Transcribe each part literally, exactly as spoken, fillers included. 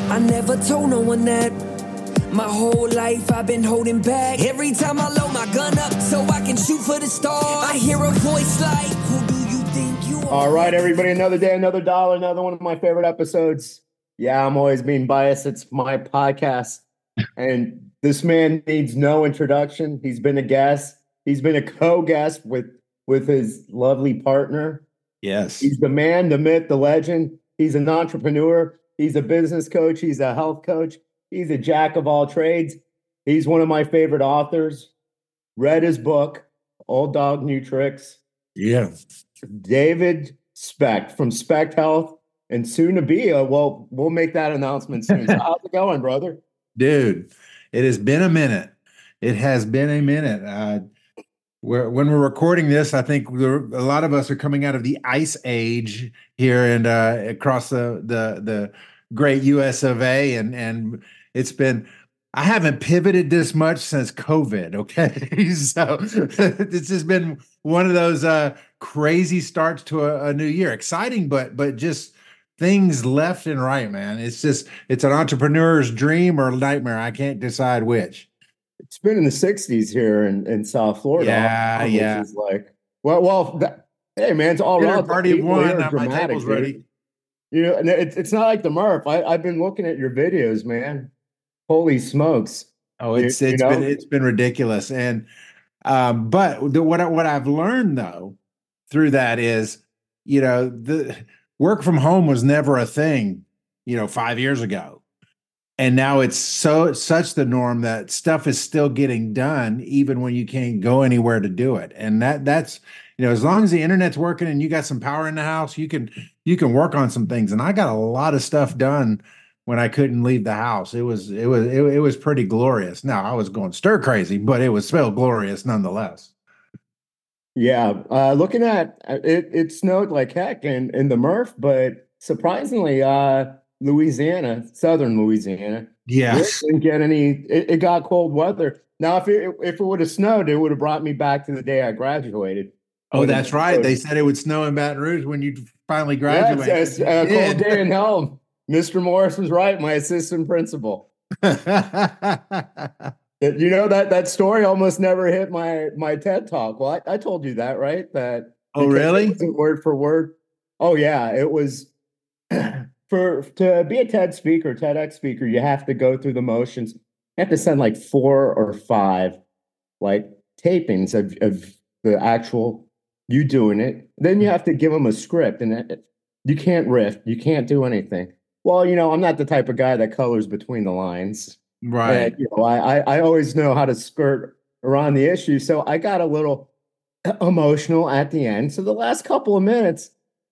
I never told no one that. My whole life I've been holding back. Every time I load my gun up so I can shoot for the stars, I hear a voice like, who do you think you are? All right, everybody, another day, another dollar, another one of my favorite episodes. Yeah, I'm always being biased. It's my podcast. And this man needs no introduction. He's been a guest. He's been a co-guest with, with his lovely partner. Yes. He's the man, the myth, the legend. He's an entrepreneur. He's a business coach. He's a health coach. He's a jack of all trades. He's one of my favorite authors. Read his book, Old Dog, New Tricks. Yeah. David Specht from Specht Health, and soon to be a, well, we'll make that announcement soon. So how's it going, brother? Dude, it has been a minute. It has been a minute. Uh, we're, when we're recording this, I think we're, a lot of us are coming out of the ice age here and uh, across the, the the great U S of A, and and it's been. I haven't pivoted this much since COVID. Okay, so it's just been one of those uh, crazy starts to a, a new year. Exciting, but but just things left and right, man. It's just it's an entrepreneur's dream or nightmare. I can't decide which. It's been in the sixties here in, in South Florida. Yeah, which yeah. Is like, well, well. That, hey, man, it's all Dinner right. party of one. Now my table's dude. ready. You know, and it's it's not like the Murph. I, I've been looking at your videos, man. Holy smokes! Oh, it's you, it's you know? been it's been ridiculous, and um, but the, what I, what I've learned though through that is, you know, the work from home was never a thing, you know, five years ago, and now it's so such the norm that stuff is still getting done even when you can't go anywhere to do it, and that that's you know, as long as the internet's working and you got some power in the house, you can you can work on some things, and I got a lot of stuff done when I couldn't leave the house. It was it was it, it was pretty glorious. Now I was going stir crazy, but it was still glorious nonetheless. Yeah, uh, looking at it, it snowed like heck in in the Murph, but surprisingly, uh, Louisiana, southern Louisiana, Yes, didn't get any. It, it got cold weather. Now, if it if it would have snowed, it would have brought me back to the day I graduated. oh, that's right. They said it would snow in Baton Rouge when you finally graduated. Yes, a uh, cold day in hell. Mister Morris was right, my assistant principal. You know, that that story almost never hit my my TED Talk. Well, I, I told you that, right? That oh, really? It wasn't word for word. Oh, yeah. It was for to be a TED speaker, TEDx speaker, you have to go through the motions. You have to send like four or five like tapings of, of the actual you doing it. Then you have to give them a script, and it, you can't riff. You can't do anything. Well, you know, I'm not the type of guy that colors between the lines. Right. And, you know, I, I always know how to skirt around the issue. So I got a little emotional at the end. So the last couple of minutes,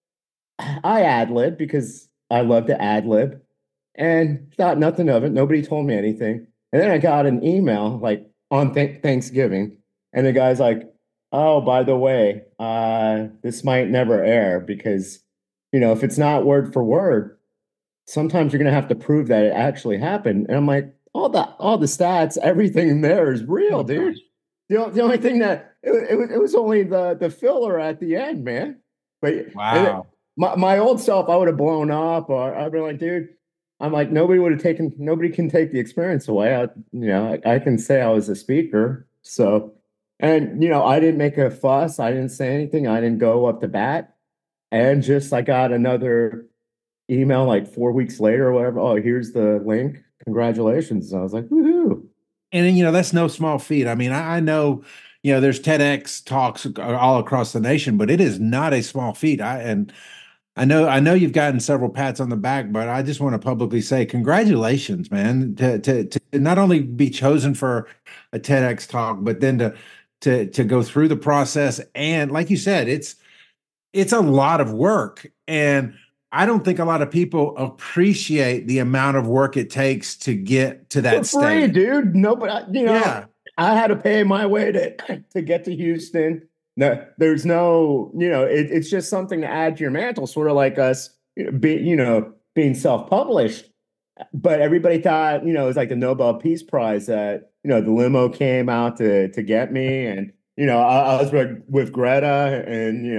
I ad-lib because I love to ad-lib and thought nothing of it. Nobody told me anything. And then I got an email like on th- Thanksgiving. And the guy's like, oh, by the way, uh, this might never air because, you know, if it's not word for word, sometimes you're going to have to prove that it actually happened. And I'm like, all the all the stats, everything in there is real, dude. The, the only thing that it, it, it was only the the filler at the end, man. But wow, it, my my old self, I would have blown up, or I'd been like, dude, I'm like, nobody would have taken, nobody can take the experience away. I, you know, I, I can say I was a speaker, so and you know, I didn't make a fuss, I didn't say anything, I didn't go up to bat, and just I got another email like four weeks later or whatever. Oh, here's the link. Congratulations. And I was like, woohoo. And, you know, that's no small feat. I mean, I, I know, you know, there's TEDx talks all across the nation, but it is not a small feat. I, and I know, I know you've gotten several pats on the back, but I just want to publicly say congratulations, man, to, to, to not only be chosen for a TEDx talk, but then to, to, to go through the process. And like you said, it's, it's a lot of work. And I don't think a lot of people appreciate the amount of work it takes to get to that For free, stage. dude. No, but you know, Yeah. I had to pay my way to to get to Houston. No, there's no, you know, it, it's just something to add to your mantle, sort of like us, you know, be, you know, being self-published. But everybody thought, you know, it was like the Nobel Peace Prize that, you know, the limo came out to to get me, and you know, I, I was with, with Greta, and you know.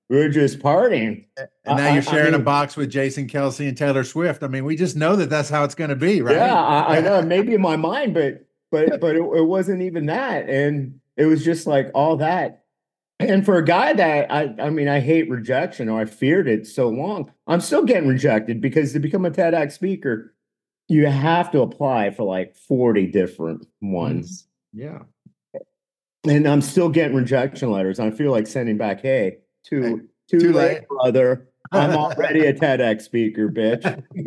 we were just partying. And now I, you're I, I sharing mean, a box with Jason Kelsey and Taylor Swift. I mean, we just know that that's how it's going to be, right? Yeah, I, I know. Maybe in my mind, but but but it, it wasn't even that, and it was just like all that. And for a guy that I, I mean, I hate rejection, or I feared it so long. I'm still getting rejected because to become a TEDx speaker, you have to apply for like forty different ones. Yeah. And I'm still getting rejection letters. I feel like sending back, hey, too, Hey, too, too late, late. brother. I'm already a TEDx speaker, bitch.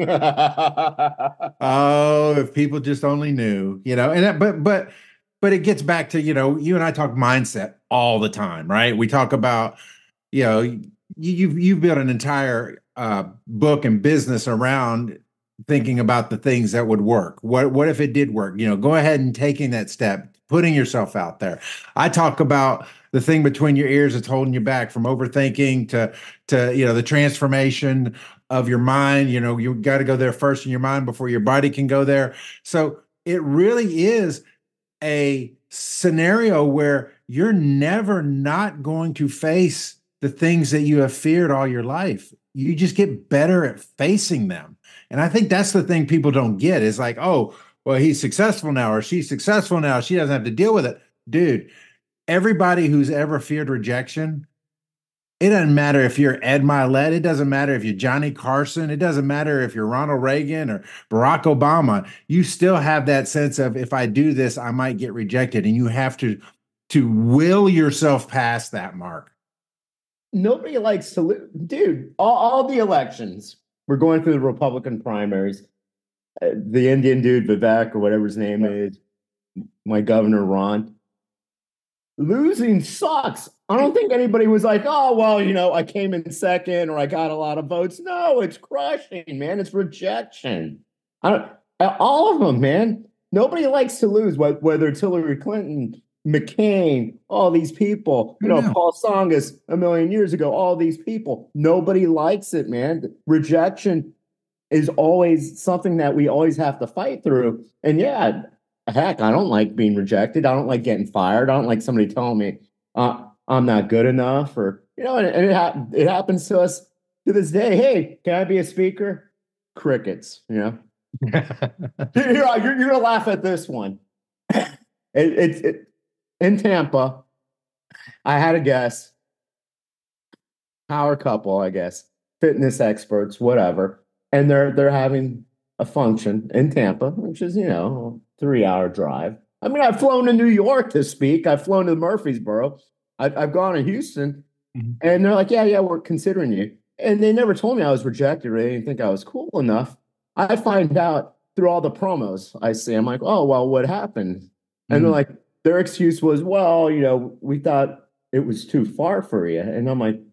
Oh, if people just only knew, you know, and that, but, but, but it gets back to, you know, you and I talk mindset all the time, right? We talk about, you know, you, you've, you've built an entire uh, book and business around thinking about the things that would work. What, what if it did work? You know, go ahead and taking that step, putting yourself out there. I talk about the thing between your ears that's holding you back, from overthinking to, to, you know, the transformation of your mind. You know, you got to go there first in your mind before your body can go there. So it really is a scenario where you're never not going to face the things that you have feared all your life. You just get better at facing them. And I think that's the thing people don't get is like, oh, well, he's successful now, or she's successful now. She doesn't have to deal with it. Dude, everybody who's ever feared rejection, it doesn't matter if you're Ed Milet. It doesn't matter if you're Johnny Carson. It doesn't matter if you're Ronald Reagan or Barack Obama. You still have that sense of, if I do this, I might get rejected. And you have to, to will yourself past that mark. Nobody likes to lose. Dude, all, all the elections, we're going through the Republican primaries. Uh, the Indian dude, Vivek, or whatever his name is, my governor, Ron. Losing sucks. I don't think anybody was like, oh, well, you know, I came in second or I got a lot of votes. No, it's crushing, man. It's rejection. I don't, all of them, man. Nobody likes to lose, whether it's Hillary Clinton, McCain, all these people, you know, Yeah. Paul Tsongas a million years ago, all these people. Nobody likes it, man. Rejection is always something that we always have to fight through. And yeah, heck, I don't like being rejected. I don't like getting fired. I don't like somebody telling me uh, I'm not good enough, or, you know, and, and it, ha- it happens to us to this day. Hey, can I be a speaker? Crickets, you know. you're, you're, you're going to laugh at this one. It's it, it, in Tampa. I had a guess. Power couple, I guess. Fitness experts, whatever. And they're they're having a function in Tampa, which is, you know, a three-hour drive. I mean, I've flown to New York to speak. I've flown to Murfreesboro. I've, I've gone to Houston. Mm-hmm. And they're like, yeah, yeah, we're considering you. And they never told me I was rejected, or they didn't think I was cool enough. I find out through all the promos I see. I'm like, oh, well, what happened? Mm-hmm. And they're like, their excuse was, well, you know, we thought it was too far for you. And I'm like,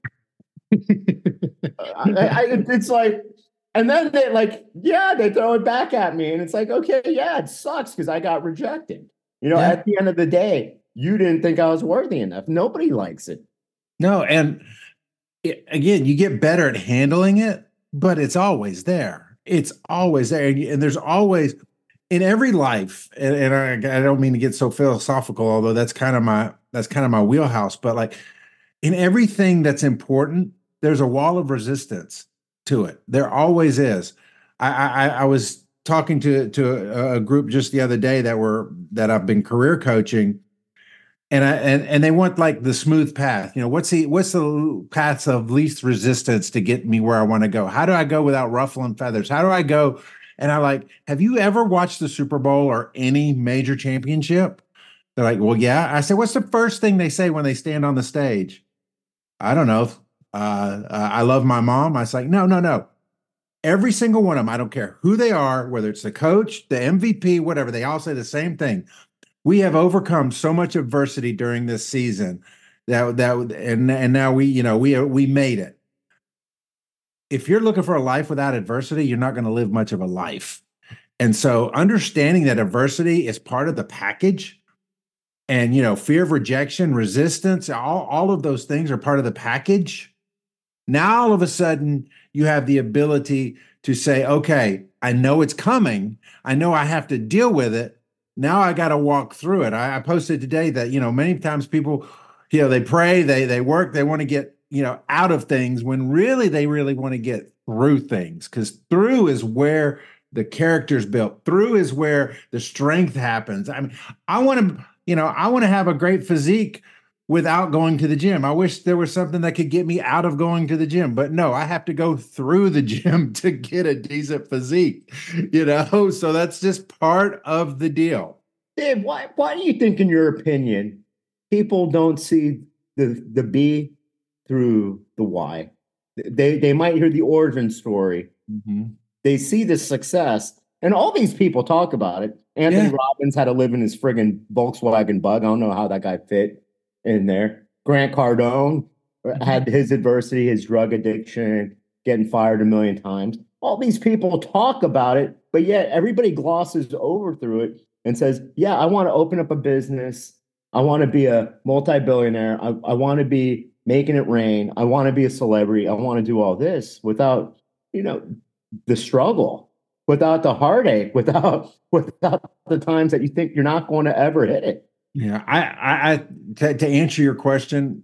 I, I, it's like, and then they like, yeah, they throw it back at me. And it's like, okay, yeah, it sucks because I got rejected. You know, yeah. At the end of the day, you didn't think I was worthy enough. Nobody likes it. No. And it, again, you get better at handling it, but it's always there. It's always there. And, and there's always, in every life, and, and I, I don't mean to get so philosophical, although that's kind of my, that's kind of my wheelhouse, but like in everything that's important, there's a wall of resistance to it. There always is. I, I, I was talking to to a group just the other day that were that I've been career coaching, and I and and they want like the smooth path. You know, what's the what's the path of least resistance to get me where I want to go? How do I go without ruffling feathers? How do I go? And I like, have you ever watched the Super Bowl or any major championship? They're like, well, yeah. I said, what's the first thing they say when they stand on the stage? I don't know. Uh, uh, I love my mom. I was like, no, no, no. Every single one of them, I don't care who they are, whether it's the coach, the M V P, whatever, they all say the same thing. We have overcome so much adversity during this season that that and and now we, you know, we we made it. If you're looking for a life without adversity, you're not going to live much of a life. And so understanding that adversity is part of the package, and, you know, fear of rejection, resistance, all, all of those things are part of the package. Now, all of a sudden, you have the ability to say, okay, I know it's coming. I know I have to deal with it. Now I got to walk through it. I, I posted today that, you know, many times people, you know, they pray, they they work, they want to get you know, out of things when really they really want to get through things, because through is where the character's built. Through is where the strength happens. I mean, I want to, you know, I want to have a great physique without going to the gym. I wish there was something that could get me out of going to the gym, but no, I have to go through the gym to get a decent physique, you know? So that's just part of the deal. Dave, why, why do you think, in your opinion, people don't see the, the B through the Y? They, they might hear the origin story. Mm-hmm. They see the success, and all these people talk about it. Anthony Yeah. Robbins had to live in his friggin' Volkswagen Bug. I don't know how that guy fit in there. Grant Cardone had his adversity, his drug addiction, getting fired a million times. All these people talk about it, but yet everybody glosses over through it and says, yeah, I want to open up a business. I want to be a multi-billionaire. I, I want to be making it rain. I want to be a celebrity. I want to do all this without, you know, the struggle, without the heartache, without without the times that you think you're not going to ever hit it. Yeah, I, I, I to, to answer your question,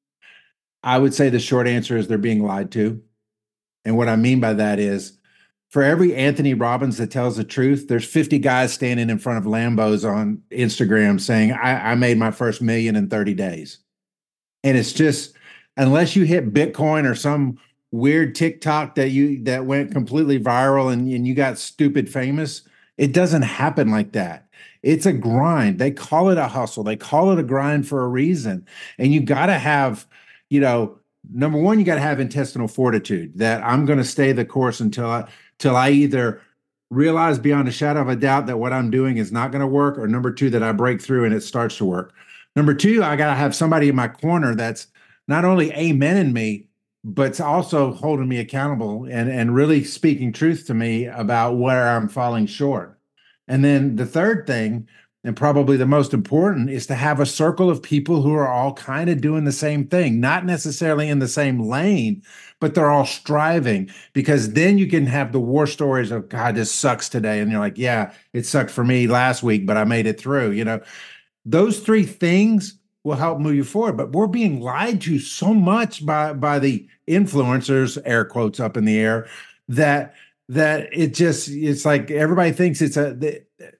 I would say the short answer is they're being lied to. And what I mean by that is, for every Anthony Robbins that tells the truth, there's fifty guys standing in front of Lambos on Instagram saying, I, I made my first million in thirty days. And it's just, unless you hit Bitcoin or some weird TikTok that you that went completely viral and, and you got stupid famous, it doesn't happen like that. It's a grind. They call it a hustle. They call it a grind for a reason. And you got to have, you know, number one, you got to have intestinal fortitude that I'm going to stay the course until I, till I either realize beyond a shadow of a doubt that what I'm doing is not going to work, or number two, that I break through and it starts to work. Number two, I got to have somebody in my corner that's not only amening me, but also holding me accountable and, and really speaking truth to me about where I'm falling short. And then the third thing, and probably the most important, is to have a circle of people who are all kind of doing the same thing, not necessarily in the same lane, but they're all striving, because then you can have the war stories of, God, this sucks today. And you're like, yeah, it sucked for me last week, but I made it through. You know, those three things will help move you forward. But we're being lied to so much by, by the influencers, air quotes up in the air, that that it just, it's like everybody thinks it's a, the,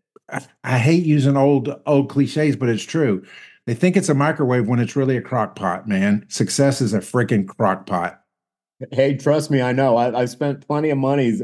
I hate using old, old cliches, but it's true. They think it's a microwave when it's really a crock pot, man. Success is a freaking crock pot. Hey, trust me, I know. I, I've spent plenty of money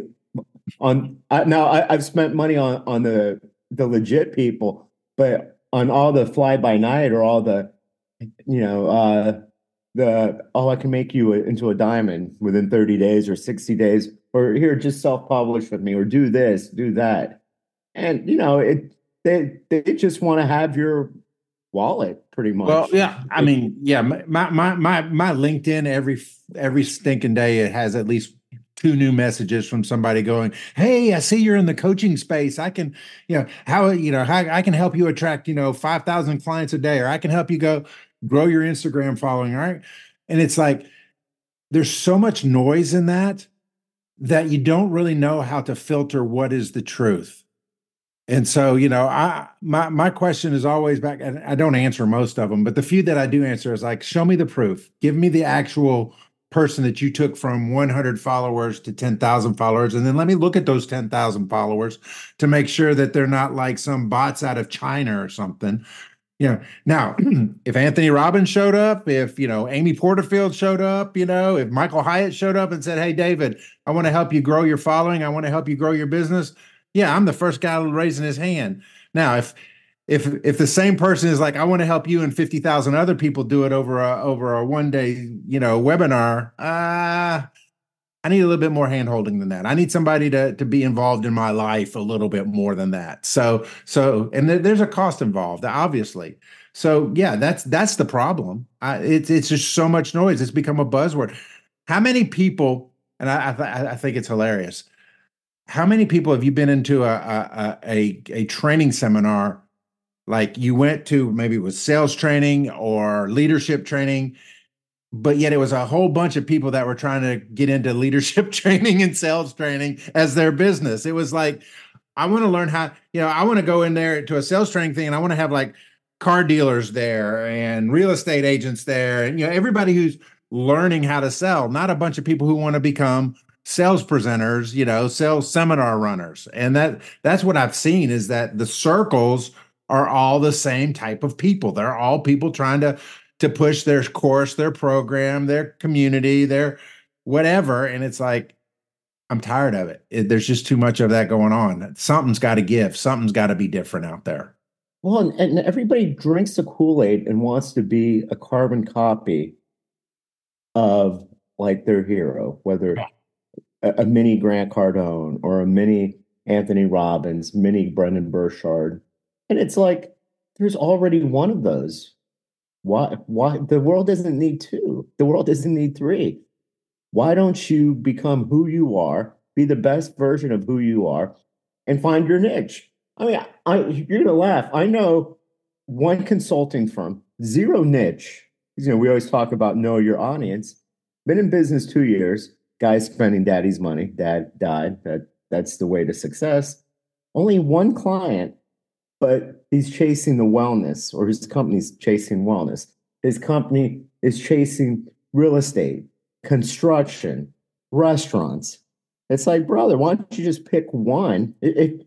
on, I, now I, I've spent money on, on the, the legit people, but on all the fly by night or all the, you know, uh, the, oh, I can make you into a diamond within thirty days or sixty days, or here, just self-publish with me, or do this, do that. And, you know, it, they, they just want to have your wallet pretty much. Well, yeah, I mean, yeah, my, my, my, my LinkedIn every, every stinking day, it has at least two new messages from somebody going, hey, I see you're in the coaching space. I can, you know, how, you know, how I can help you attract, you know, five thousand clients a day, or I can help you go grow your Instagram following. All right. And it's like, there's so much noise in that, that you don't really know how to filter what is the truth. And so, you know, I, my, my question is always back, and I don't answer most of them, but the few that I do answer is like, show me the proof, give me the actual person that you took from one hundred followers to ten thousand followers. And then let me look at those ten thousand followers to make sure that they're not like some bots out of China or something. You know, now, if Anthony Robbins showed up, if, you know, Amy Porterfield showed up, you know, if Michael Hyatt showed up and said, hey, David, I want to help you grow your following, I want to help you grow your business. Yeah, I'm the first guy raising his hand. Now, if if if the same person is like, I want to help you and fifty thousand other people do it over a over a one day, you know, webinar, uh, I need a little bit more hand-holding than that. I need somebody to, to be involved in my life a little bit more than that. So, so, and th- there's a cost involved, obviously. So yeah, that's, that's the problem. I, it's, it's just so much noise. It's become a buzzword. How many people, and I, I, th- I think it's hilarious. How many people have you been into a, a, a, a training seminar? Like you went to, maybe it was sales training or leadership training, but yet it was a whole bunch of people that were trying to get into leadership training and sales training as their business. It was like, I want to learn how, you know, I want to go in there to a sales training thing and I want to have like car dealers there and real estate agents there. And, you know, everybody who's learning how to sell, not a bunch of people who want to become sales presenters, you know, sales seminar runners. And that that's what I've seen, is that the circles are all the same type of people. They're all people trying to to push their course, their program, their community, their whatever. And it's like, I'm tired of it. it there's just too much of that going on. Something's got to give. Something's got to be different out there. Well, and, and everybody drinks the Kool-Aid and wants to be a carbon copy of like their hero, whether a, a mini Grant Cardone or a mini Anthony Robbins, mini Brendan Burchard. And it's like, there's already one of those. Why, why the world doesn't need two? The world doesn't need three. Why don't you become who you are, be the best version of who you are, and find your niche? I mean, I, you're gonna laugh. I know one consulting firm, zero niche. You know, we always talk about know your audience. Been in business two years. Guy's spending daddy's money. Dad died. That that's the way to success. Only one client, but he's chasing the wellness, or his company's chasing wellness. His company is chasing real estate, construction, restaurants. It's like, brother, why don't you just pick one? If,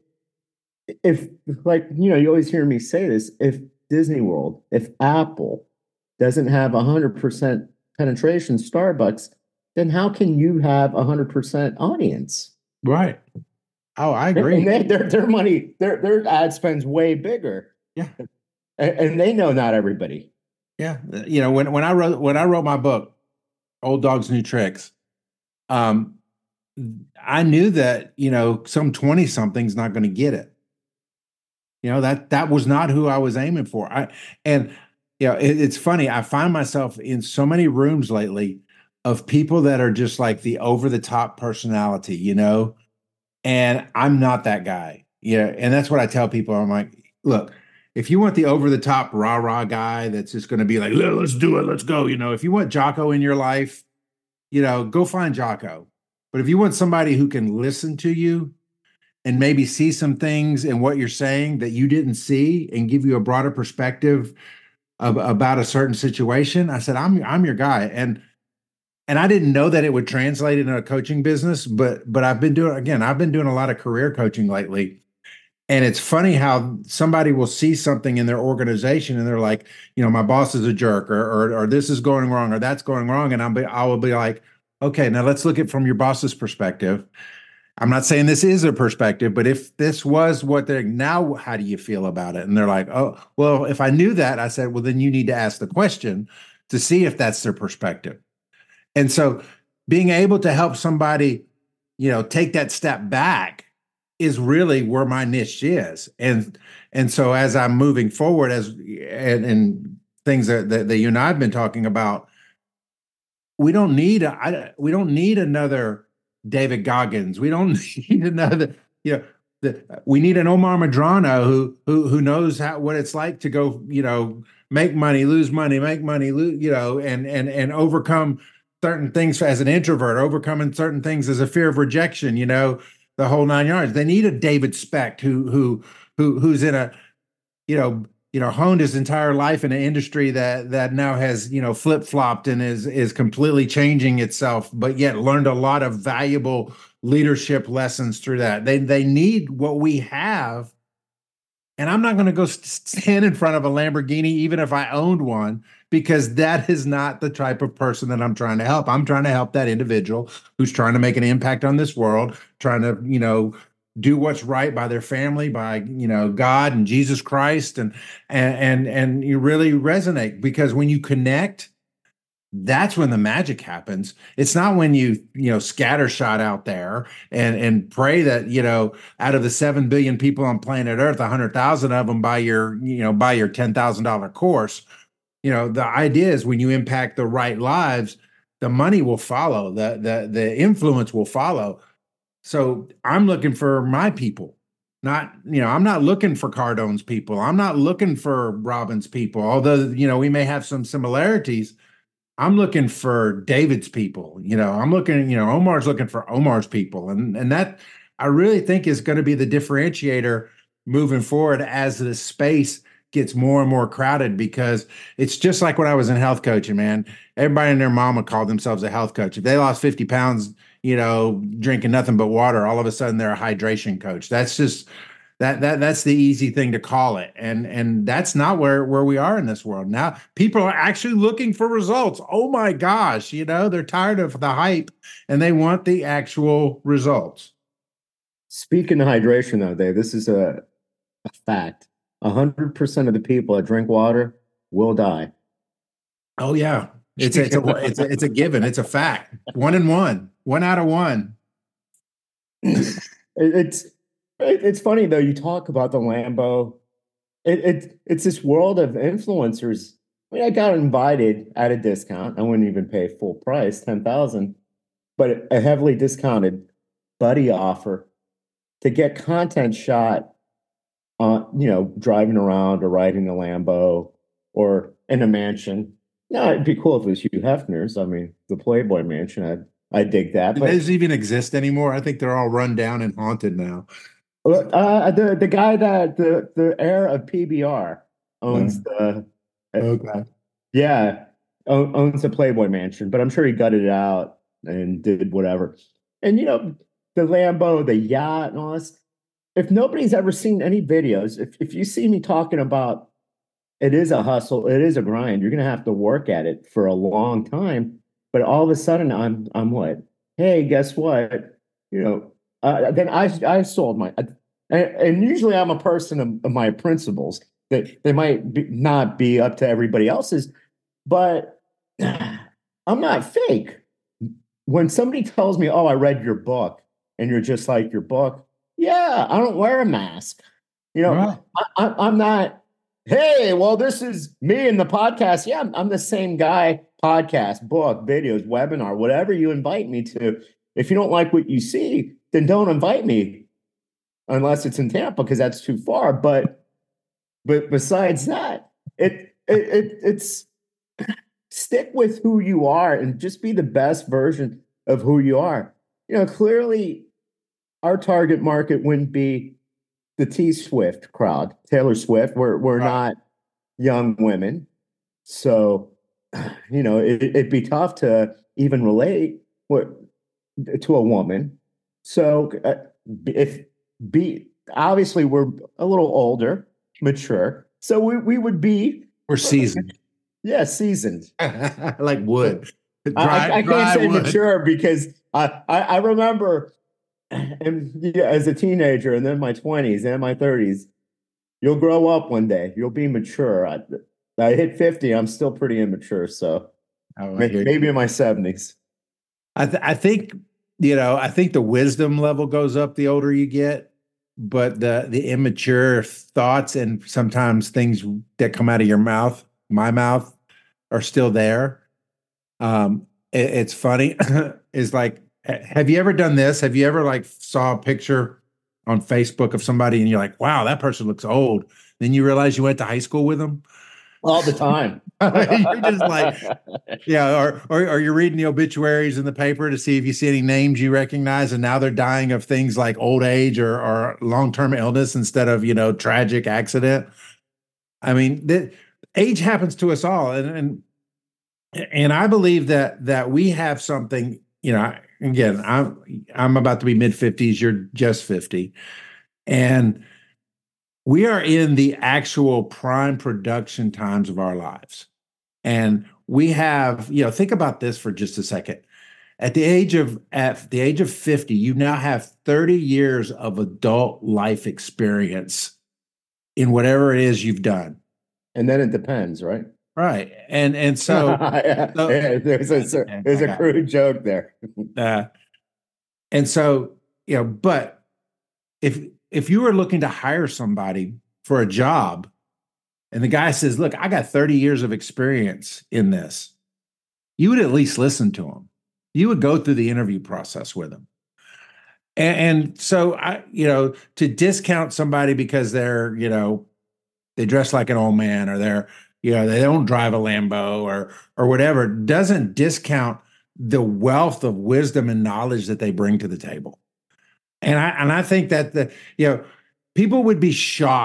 if, like, you know, you always hear me say this, if Disney World, if Apple doesn't have one hundred percent penetration, Starbucks, then how can you have one hundred percent audience? Right. Oh, I agree. And they, their, their money, their, their ad spend's way bigger. Yeah. And, and they know not everybody. Yeah. You know, when, when I wrote, when I wrote my book, Old Dogs, New Tricks, um, I knew that, you know, some twenty something's not going to get it. You know, that, that was not who I was aiming for. I, and, you know, it, it's funny. I find myself in so many rooms lately of people that are just like the over the top personality, you know, and I'm not that guy. Yeah. And that's what I tell people. I'm like, look, if you want the over the top rah rah guy that's just going to be like, let's do it, let's go. You know, if you want Jocko in your life, you know, go find Jocko. But if you want somebody who can listen to you and maybe see some things in what you're saying that you didn't see and give you a broader perspective of, about a certain situation, I said, I'm I'm your guy. And and I didn't know that it would translate into a coaching business, but but I've been doing, again, I've been doing a lot of career coaching lately. And it's funny how somebody will see something in their organization and they're like, you know, my boss is a jerk, or or, or this is going wrong, or that's going wrong. And I'll be, I will be like, okay, now let's look at it from your boss's perspective. I'm not saying this is their perspective, but if this was what they're, now how do you feel about it? And they're like, oh, well, if I knew that, I said, well, then you need to ask the question to see if that's their perspective. And so being able to help somebody, you know, take that step back is really where my niche is. And and so as I'm moving forward, as and, and things that, that, that you and I have been talking about, we don't need a, I, we don't need another David Goggins. We don't need another, you know, the, we need an Omar Madrano who who who knows how, what it's like to go, you know, make money, lose money, make money, lose, you know, and and and overcome certain things as an introvert, overcoming certain things as a fear of rejection, you know, the whole nine yards. They need a David Specht who who who who's in a, you know, you know, honed his entire life in an industry that that now has, you know, flip-flopped and is is completely changing itself, but yet learned a lot of valuable leadership lessons through that. They they need what we have. And I'm not going to go stand in front of a Lamborghini, even if I owned one, because that is not the type of person that I'm trying to help. I'm trying to help that individual who's trying to make an impact on this world, trying to, you know, do what's right by their family, by, you know, God and Jesus Christ, and and and and you really resonate, because when you connect, that's when the magic happens. It's not when you, you know, scattershot out there and and pray that, you know, out of the seven billion people on planet Earth, a hundred thousand of them buy your, you know, buy your ten thousand dollar course. You know, the idea is when you impact the right lives, the money will follow, the the the influence will follow. So I'm looking for my people, not, you know, I'm not looking for Cardone's people. I'm not looking for Robbins' people, although, you know, we may have some similarities. I'm looking for David's people. You know, I'm looking, you know, Omar's looking for Omar's people. And, and that I really think is going to be the differentiator moving forward as the space gets more and more crowded because it's just like when I was in health coaching, man. Everybody and their mama called themselves a health coach. If they lost fifty pounds, you know, drinking nothing but water, all of a sudden they're a hydration coach. That's just that that that's the easy thing to call it. And and that's not where where we are in this world. Now people are actually looking for results. Oh my gosh, you know, they're tired of the hype and they want the actual results. Speaking of hydration, though, Dave, this is a, a fact. A hundred percent of the people that drink water will die. Oh yeah, it's a, it's a it's a it's a given. It's a fact. One in one, one out of one. it, it's it, it's funny though. You talk about the Lambo. It, it it's this world of influencers. I mean, I got invited at a discount. I wouldn't even pay full price, ten thousand, but a heavily discounted buddy offer to get content shot on, you know, driving around or riding a Lambo or in a mansion. No, it'd be cool if it was Hugh Hefner's. I mean, the Playboy Mansion. I I dig that. Do but, those even exist anymore? I think they're all run down and haunted now. Uh, the the guy that the the heir of P B R owns Mm. the Okay. yeah o- owns the Playboy Mansion, but I'm sure he gutted it out and did whatever. And you know, the Lambo, the yacht, and all this. If nobody's ever seen any videos, if if you see me talking about it is a hustle, it is a grind. You're gonna have to work at it for a long time. But all of a sudden, I'm I'm what? Hey, guess what? You know, uh, then I I sold my, and, and usually I'm a person of, of my principles. That they might be, not be up to everybody else's, but I'm not fake. When somebody tells me, "Oh, I read your book," and you're just like your book, yeah, I don't wear a mask. You know, Right. I, I, I'm not. Hey, well, this is me in the podcast. Yeah, I'm, I'm the same guy. Podcast, book, videos, webinar, whatever you invite me to. If you don't like what you see, then don't invite me, unless it's in Tampa, because that's too far. But but besides that, it it, it it's stick with who you are and just be the best version of who you are. You know, clearly, our target market wouldn't be the T Swift crowd, Taylor Swift. We're we're Right. not young women, so you know it, it'd be tough to even relate what to a woman. So uh, if be obviously we're a little older, mature, so we we would be We're seasoned. yeah seasoned. Like wood. I, Dry, I, I dry can't say wood. mature because I, I, I remember and, yeah, as a teenager and then my twenties and my thirties, you'll grow up one day. You'll be mature. I, I hit fifty. I'm still pretty immature. So Oh, I may- hear maybe you. in my seventies. I, th- I think, you know, I think the wisdom level goes up the older you get, but the the immature thoughts and sometimes things that come out of your mouth, my mouth, are still there. Um, it- it's funny. Is like, ha- have you ever done this? Have you ever like saw a picture on Facebook of somebody and you're like, wow, that person looks old. Then you realize you went to high school with them. All the time. You're just like, yeah, or, or or you're reading the obituaries in the paper to see if you see any names you recognize, and now they're dying of things like old age or or long-term illness instead of, you know, tragic accident. I mean, the, age happens to us all, and and and I believe that that we have something. You know, again, I'm I'm about to be mid fifties. You're just fifty, and we are in the actual prime production times of our lives. And we have, you know, think about this for just a second. At the age of at the age of fifty, you now have thirty years of adult life experience in whatever it is you've done. And then it depends, right? Right. And and so, yeah, so yeah, there's a there's I a got crude joke there. uh, and so, you know, but if if you were looking to hire somebody for a job and the guy says, look, I got thirty years of experience in this, you would at least listen to him. You would go through the interview process with him. And, and so I, you know, to discount somebody because they're, you know, they dress like an old man or they're, you know, they don't drive a Lambo or or whatever, doesn't discount the wealth of wisdom and knowledge that they bring to the table. And I and I think that the, you know, people would be shocked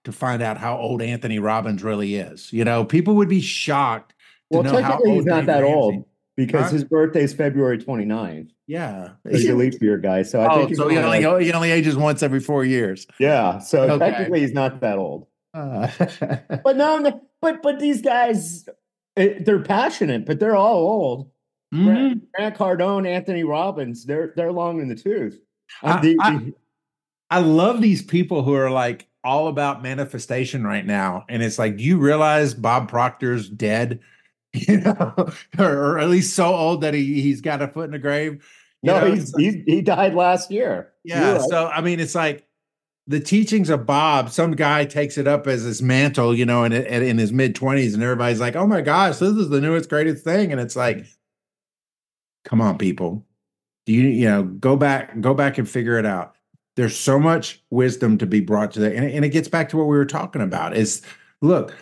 to find out how old Anthony Robbins really is. You know, people would be shocked to Well, know how technically, he's old not David that Ramsey. old because Huh? his birthday is February twenty-ninth. Yeah. So he's a leap year guy. So I Oh, think he's so he only, only like, he only ages once every four years. yeah. So Okay. technically, he's not that old. Uh, But no, no, but but these guys, eh, they're passionate, but they're all old. Grant, mhm. Grant Cardone, Anthony Robbins, they're they're long in the tooth. Um, I, the, I the- I love these people who are like all about manifestation right now. And it's like, do you realize Bob Proctor's dead? You know, or, or at least so old that he he's got a foot in the grave. You no, know, he's, he's he died last year. You're yeah. right. So I mean, it's like the teachings of Bob. Some guy takes it up as his mantle, you know, in in his mid twenties, and everybody's like, "Oh my gosh, this is the newest greatest thing." And it's like, come on, people. Do you you know go back go back and figure it out? There's so much wisdom to be brought to that, and, and it gets back to what we were talking about. Is look,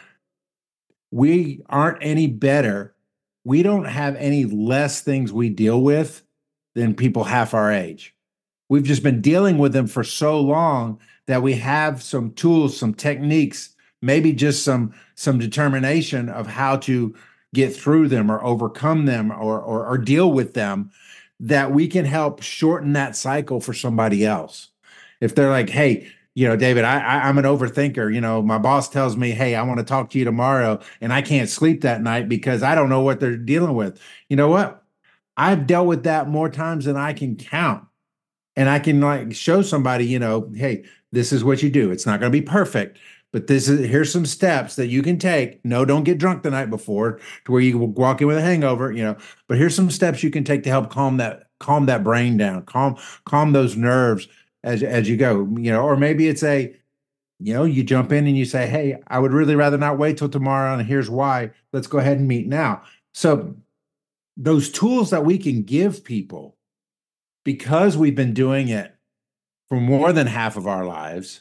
we aren't any better. We don't have any less things we deal with than people half our age. We've just been dealing with them for so long that we have some tools, some techniques, maybe just some some determination of how to get through them or overcome them or or, or deal with them, that we can help shorten that cycle for somebody else. If they're like, hey, you know, David, I, I I'm an overthinker. You know, my boss tells me, hey, I want to talk to you tomorrow, and I can't sleep that night because I don't know what they're dealing with. You know what? I've dealt with that more times than I can count. And I can like show somebody, you know, hey, this is what you do. It's not going to be perfect, but this is here's some steps that you can take. No, don't get drunk the night before to where you walk in with a hangover, you know. But here's some steps you can take to help calm that calm that brain down, calm calm those nerves as as you go, you know. Or maybe it's a, you know, you jump in and you say, hey, I would really rather not wait till tomorrow, and here's why. Let's go ahead and meet now. So those tools that we can give people, because we've been doing it for more than half of our lives,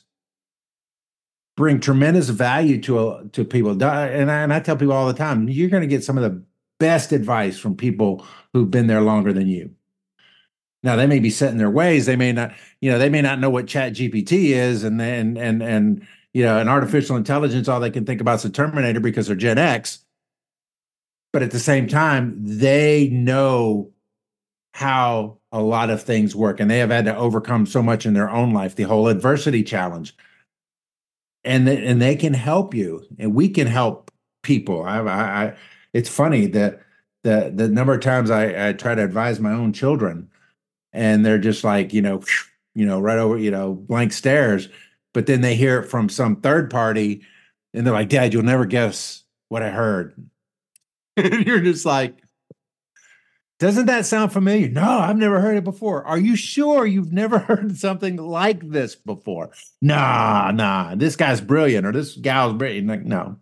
bring tremendous value to uh, to people. And I, and I tell people all the time, you're going to get some of the best advice from people who've been there longer than you. Now, they may be set in their ways. They may not, you know, they may not know what Chat G P T is, and and and and you know, an artificial intelligence. All they can think about is the Terminator because they're Gen X. But at the same time, they know how a lot of things work, and they have had to overcome so much in their own life, the whole adversity challenge, and th- and they can help you, and we can help people. I, I, I it's funny that the the number of times I, I try to advise my own children, and they're just like, you know, you know, right over, you know, blank stares, but then they hear it from some third party, and they're like, Dad, you'll never guess what I heard. And you're just like, doesn't that sound familiar? No, I've never heard it before. Are you sure you've never heard something like this before? Nah, nah, this guy's brilliant or this gal's brilliant. Like, no.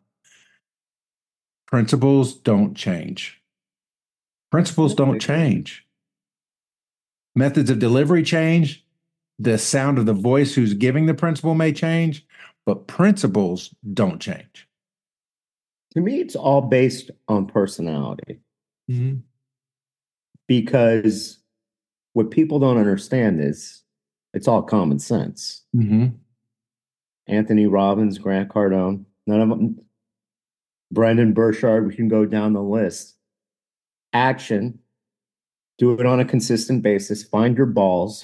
Principles don't change. Principles don't change. Methods of delivery change. The sound of the voice who's giving the principle may change, but principles don't change. To me, it's all based on personality. Mm-hmm. Because what people don't understand is it's all common sense. Mm-hmm. Anthony Robbins, Grant Cardone, none of them, Brendan Burchard, we can go down the list. Action, do it on a consistent basis, find your balls,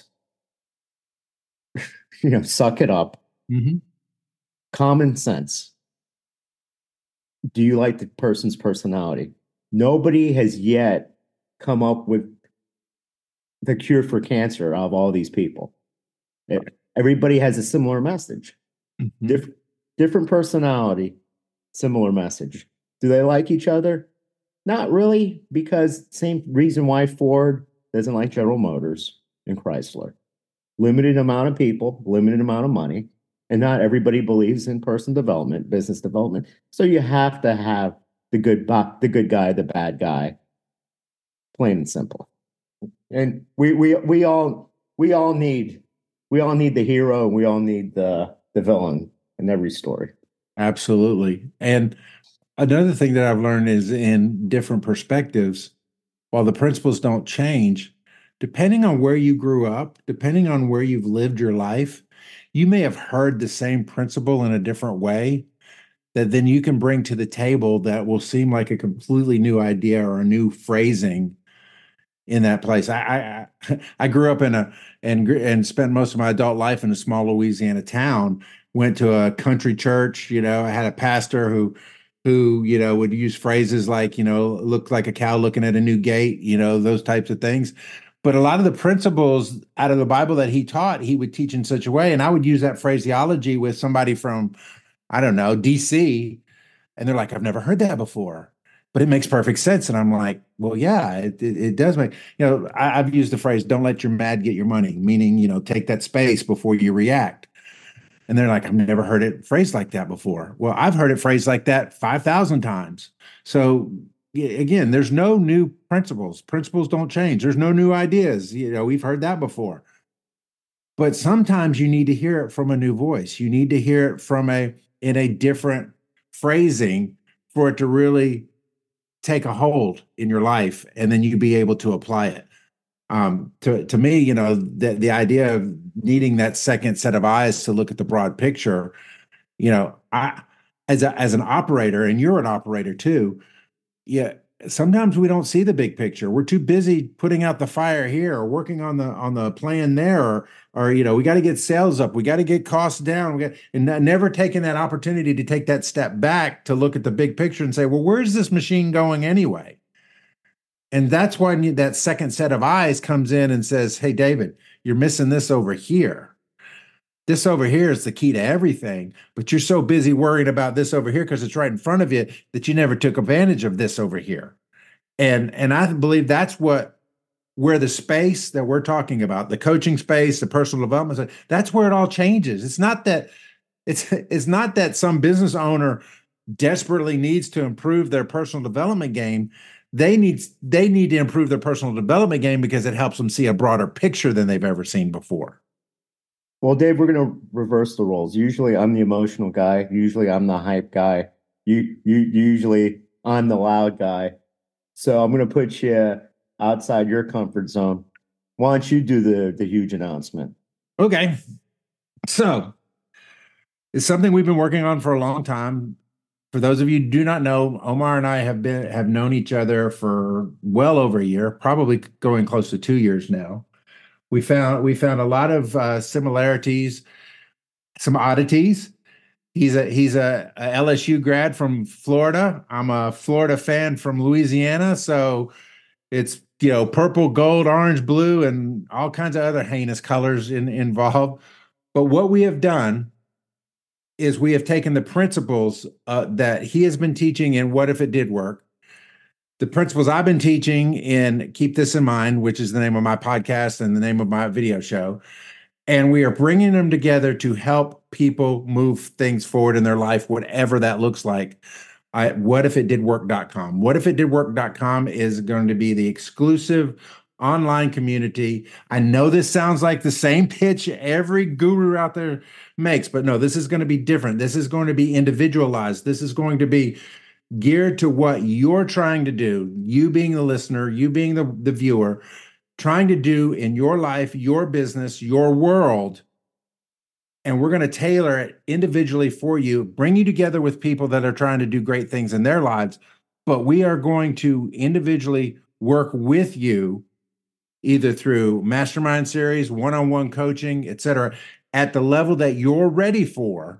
you know, suck it up. Mm-hmm. Common sense. Do you like the person's personality? Nobody has yet come up with the cure for cancer of all these people. It, everybody has a similar message. Mm-hmm. Dif- different personality, similar message. Do they like each other? Not really, because same reason why Ford doesn't like General Motors and Chrysler. Limited amount of people, limited amount of money, and not everybody believes in personal development, business development. So you have to have the good, the good guy, the bad guy, plain and simple. And we we we all we all need we all need the hero, and we all need the the villain in every story. Absolutely. And another thing that I've learned is in different perspectives, while the principles don't change, depending on where you grew up, depending on where you've lived your life, you may have heard the same principle in a different way that then you can bring to the table that will seem like a completely new idea or a new phrasing in that place. I I, I grew up in a and and spent most of my adult life in a small Louisiana town. Went to a country church. You know, I had a pastor who who you know would use phrases like, you know, look like a cow looking at a new gate. You know, those types of things. But a lot of the principles out of the Bible that he taught, he would teach in such a way, and I would use that phraseology with somebody from, I don't know, D C, and they're like, I've never heard that before, but it makes perfect sense. And I'm like, well, yeah, it, it, it does make, you know, I, I've used the phrase, don't let your mad get your money, meaning, you know, take that space before you react. And they're like, I've never heard it phrased like that before. Well, I've heard it phrased like that five thousand times. So again, there's no new principles. Principles don't change. There's no new ideas. You know, we've heard that before. But sometimes you need to hear it from a new voice. You need to hear it from a, in a different phrasing for it to really take a hold in your life, and then you be able to apply it. Um, to to me, you know, the the idea of needing that second set of eyes to look at the broad picture, you know, I as a, as an operator, and you're an operator too, yeah. Sometimes we don't see the big picture. We're too busy putting out the fire here, or working on the on the plan there, or or you know, we got to get sales up, we got to get costs down, we got, and never taking that opportunity to take that step back to look at the big picture and say, well, where's this machine going anyway? And that's why that second set of eyes comes in and says, hey, David, you're missing this over here. This over here is the key to everything, but you're so busy worrying about this over here because it's right in front of you that you never took advantage of this over here. And and I believe that's what, where the space that we're talking about, the coaching space, the personal development, that's where it all changes. It's not that it's it's not that some business owner desperately needs to improve their personal development game. They need they need to improve their personal development game because it helps them see a broader picture than they've ever seen before. Well, Dave, we're going to reverse the roles. Usually I'm the emotional guy. Usually I'm the hype guy. You, you, usually I'm the loud guy. So I'm going to put you outside your comfort zone. Why don't you do the, the huge announcement? Okay. So it's something we've been working on for a long time. For those of you who do not know, Omar and I have been have known each other for well over a year, probably going close to two years now. We found we found a lot of uh, similarities, some oddities. He's a he's a, a L S U grad from Florida. I'm a Florida fan from Louisiana, so it's, you know, purple, gold, orange, blue, and all kinds of other heinous colors in, involved. But what we have done is we have taken the principles uh, that he has been teaching in What If It Did Work, the principles I've been teaching in Keep This in Mind, which is the name of my podcast and the name of my video show. And we are bringing them together to help people move things forward in their life, whatever that looks like. I, what if it did work dot com. what if it did work dot com is going to be the exclusive online community. I know this sounds like the same pitch every guru out there makes, but no, this is going to be different. This is going to be individualized. This is going to be geared to what you're trying to do, you being the listener, you being the, the viewer, trying to do in your life, your business, your world. And we're going to tailor it individually for you, bring you together with people that are trying to do great things in their lives. But we are going to individually work with you, either through mastermind series, one-on-one coaching, et cetera, at the level that you're ready for,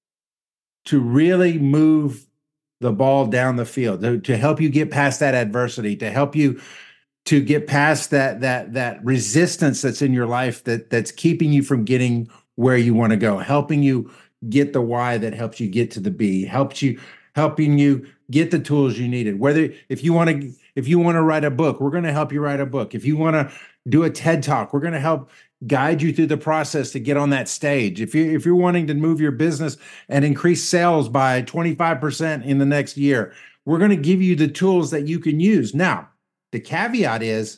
to really move the ball down the field, to, to help you get past that adversity, to help you to get past that that that resistance that's in your life that that's keeping you from getting where you want to go, helping you get the why that helps you get to the B, helps you helping you get the tools you needed. Whether if you want to if you want to write a book, we're going to help you write a book. If you want to do a TED Talk, we're going to help guide you through the process to get on that stage. If you if you're wanting to move your business and increase sales by twenty-five percent in the next year, we're going to give you the tools that you can use. Now, the caveat is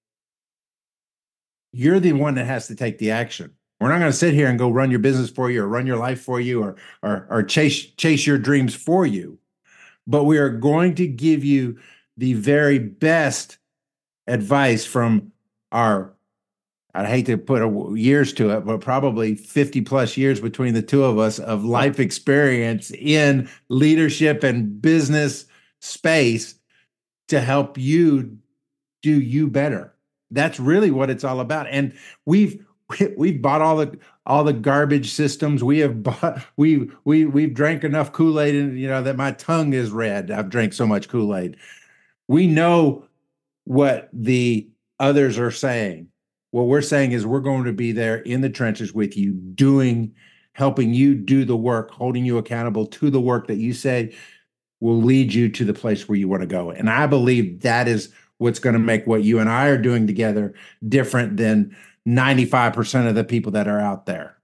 you're the one that has to take the action. We're not going to sit here and go run your business for you or run your life for you or, or, or chase, chase your dreams for you. But we are going to give you the very best advice from our I hate to put a, years to it, but probably fifty plus years between the two of us of life experience in leadership and business space to help you do you better. That's really what it's all about. And we've we've bought all the all the garbage systems. We have bought we we we've drank enough Kool-Aid, and you know that my tongue is red. I've drank so much Kool-Aid. We know what the others are saying. What we're saying is we're going to be there in the trenches with you, doing, helping you do the work, holding you accountable to the work that you say will lead you to the place where you want to go. And I believe that is what's going to make what you and I are doing together different than ninety-five percent of the people that are out there.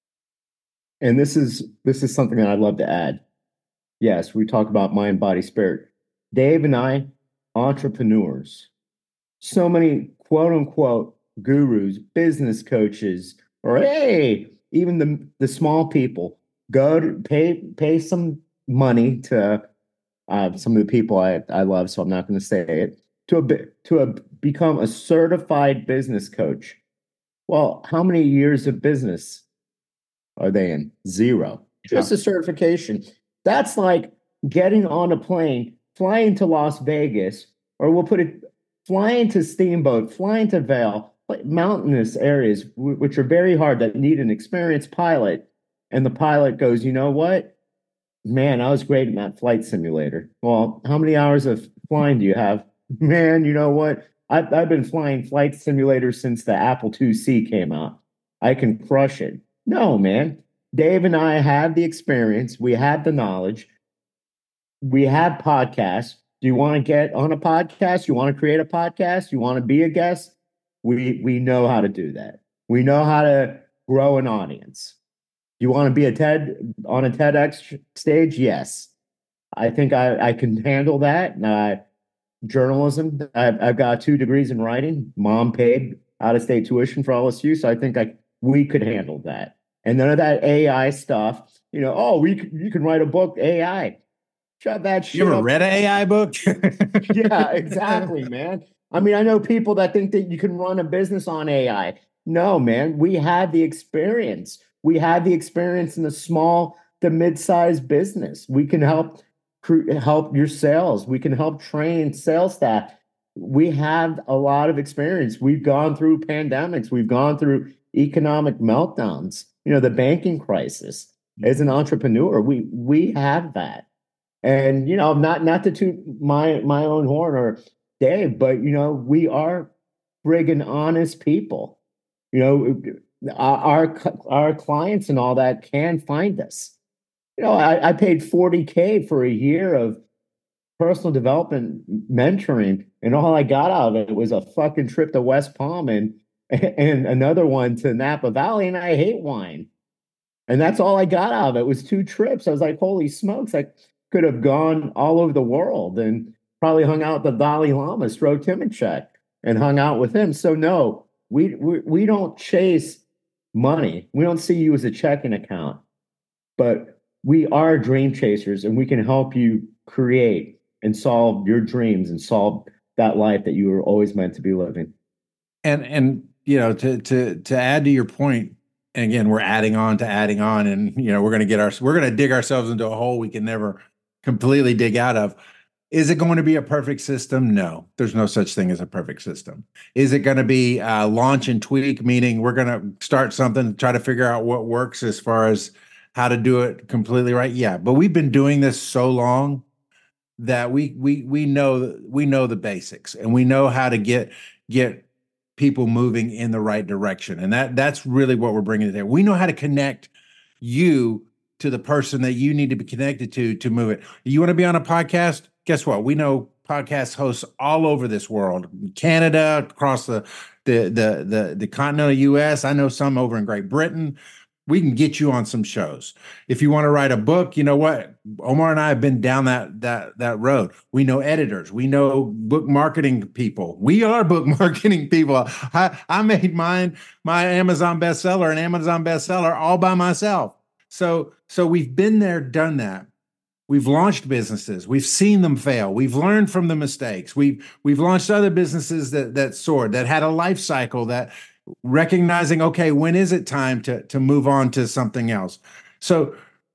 And this is this is something that I'd love to add. Yes, we talk about mind, body, spirit. Dave and I, entrepreneurs, so many quote unquote gurus, business coaches, or hey, even the the small people go to pay pay some money to uh, some of the people I, I love, so I'm not going to say it, to a to a become a certified business coach. Well, how many years of business are they in? Zero. Just a certification. That's like getting on a plane, flying to Las Vegas, or we'll put it flying to Steamboat, flying to Vail, mountainous areas, which are very hard, that need an experienced pilot. And the pilot goes, you know what? Man, I was great in that flight simulator. Well, how many hours of flying do you have? Man, you know what? I've, I've been flying flight simulators since the Apple two C came out. I can crush it. No, man. Dave and I have the experience. We have the knowledge. We have podcasts. Do you want to get on a podcast? You want to create a podcast? You want to be a guest? We we know how to do that. We know how to grow an audience. You want to be a TED on a TEDx stage? Yes. I think I, I can handle that. Uh, journalism. I've, I've got two degrees in writing. Mom paid out-of-state tuition for L S U, so I think I we could handle that. And none of that A I stuff. You know, oh, we could, you can write a book A I. Shut that shit up. You ever up. read an A I book? Yeah, exactly, man. I mean, I know people that think that you can run a business on A I. No, man, we have the experience. We have the experience in the small to mid-sized business. We can help help your sales. We can help train sales staff. We have a lot of experience. We've gone through pandemics. We've gone through economic meltdowns. You know, the banking crisis. As an entrepreneur, we we have that. And you know, not not to toot my my own horn or Dave, but you know, we are friggin' honest people. You know, our our clients and all that can find us. You know, I, I paid forty K for a year of personal development mentoring, and all I got out of it was a fucking trip to West Palm and and another one to Napa Valley, and I hate wine. And that's all I got out of it was two trips. I was like, holy smokes, I could have gone all over the world and probably hung out with the Dalai Lama, Sro Timachek, and hung out with him. So no, we, we we don't chase money. We don't see you as a checking account, but we are dream chasers, and we can help you create and solve your dreams and solve that life that you were always meant to be living. And and you know, to to to add to your point, and again, we're adding on to adding on, and you know, we're going to get our we're going to dig ourselves into a hole we can never completely dig out of. Is it going to be a perfect system? No, there's no such thing as a perfect system. Is it going to be uh, launch and tweak, meaning we're going to start something, try to figure out what works as far as how to do it completely right? Yeah, but we've been doing this so long that we we we know we know the basics, and we know how to get get people moving in the right direction, and that that's really what we're bringing there. We know how to connect you to the person that you need to be connected to to move it. You want to be on a podcast? Guess what? We know podcast hosts all over this world, Canada, across the the the the, the continental U S. I know some over in Great Britain. We can get you on some shows. If you want to write a book, you know what? Omar and I have been down that that that road. We know editors. We know book marketing people. We are book marketing people. I, I made mine, my Amazon bestseller, an Amazon bestseller all by myself. So, so we've been there, done that. We've launched businesses. We've seen them fail. We've learned from the mistakes. We've we've launched other businesses that that soared, that had a life cycle that recognizing, okay, when is it time to to move on to something else? So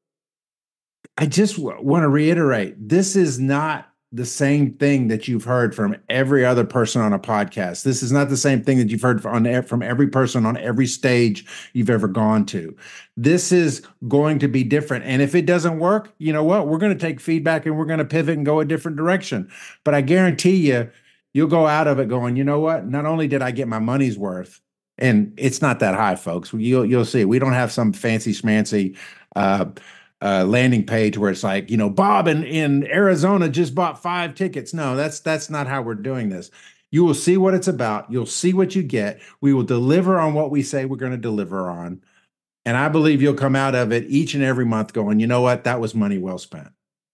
I just w- want to reiterate, this is not the same thing that you've heard from every other person on a podcast. This is not the same thing that you've heard from, on, from every person on every stage you've ever gone to. This is going to be different. And if it doesn't work, you know what? We're going to take feedback and we're going to pivot and go a different direction. But I guarantee you, you'll go out of it going, you know what? Not only did I get my money's worth, and it's not that high, folks. You'll you'll see. We don't have some fancy schmancy uh, uh, landing page where it's like, you know, Bob in, in Arizona just bought five tickets. No, that's that's not how we're doing this. You will see what it's about. You'll see what you get. We will deliver on what we say we're going to deliver on. And I believe you'll come out of it each and every month going, you know what? That was money well spent.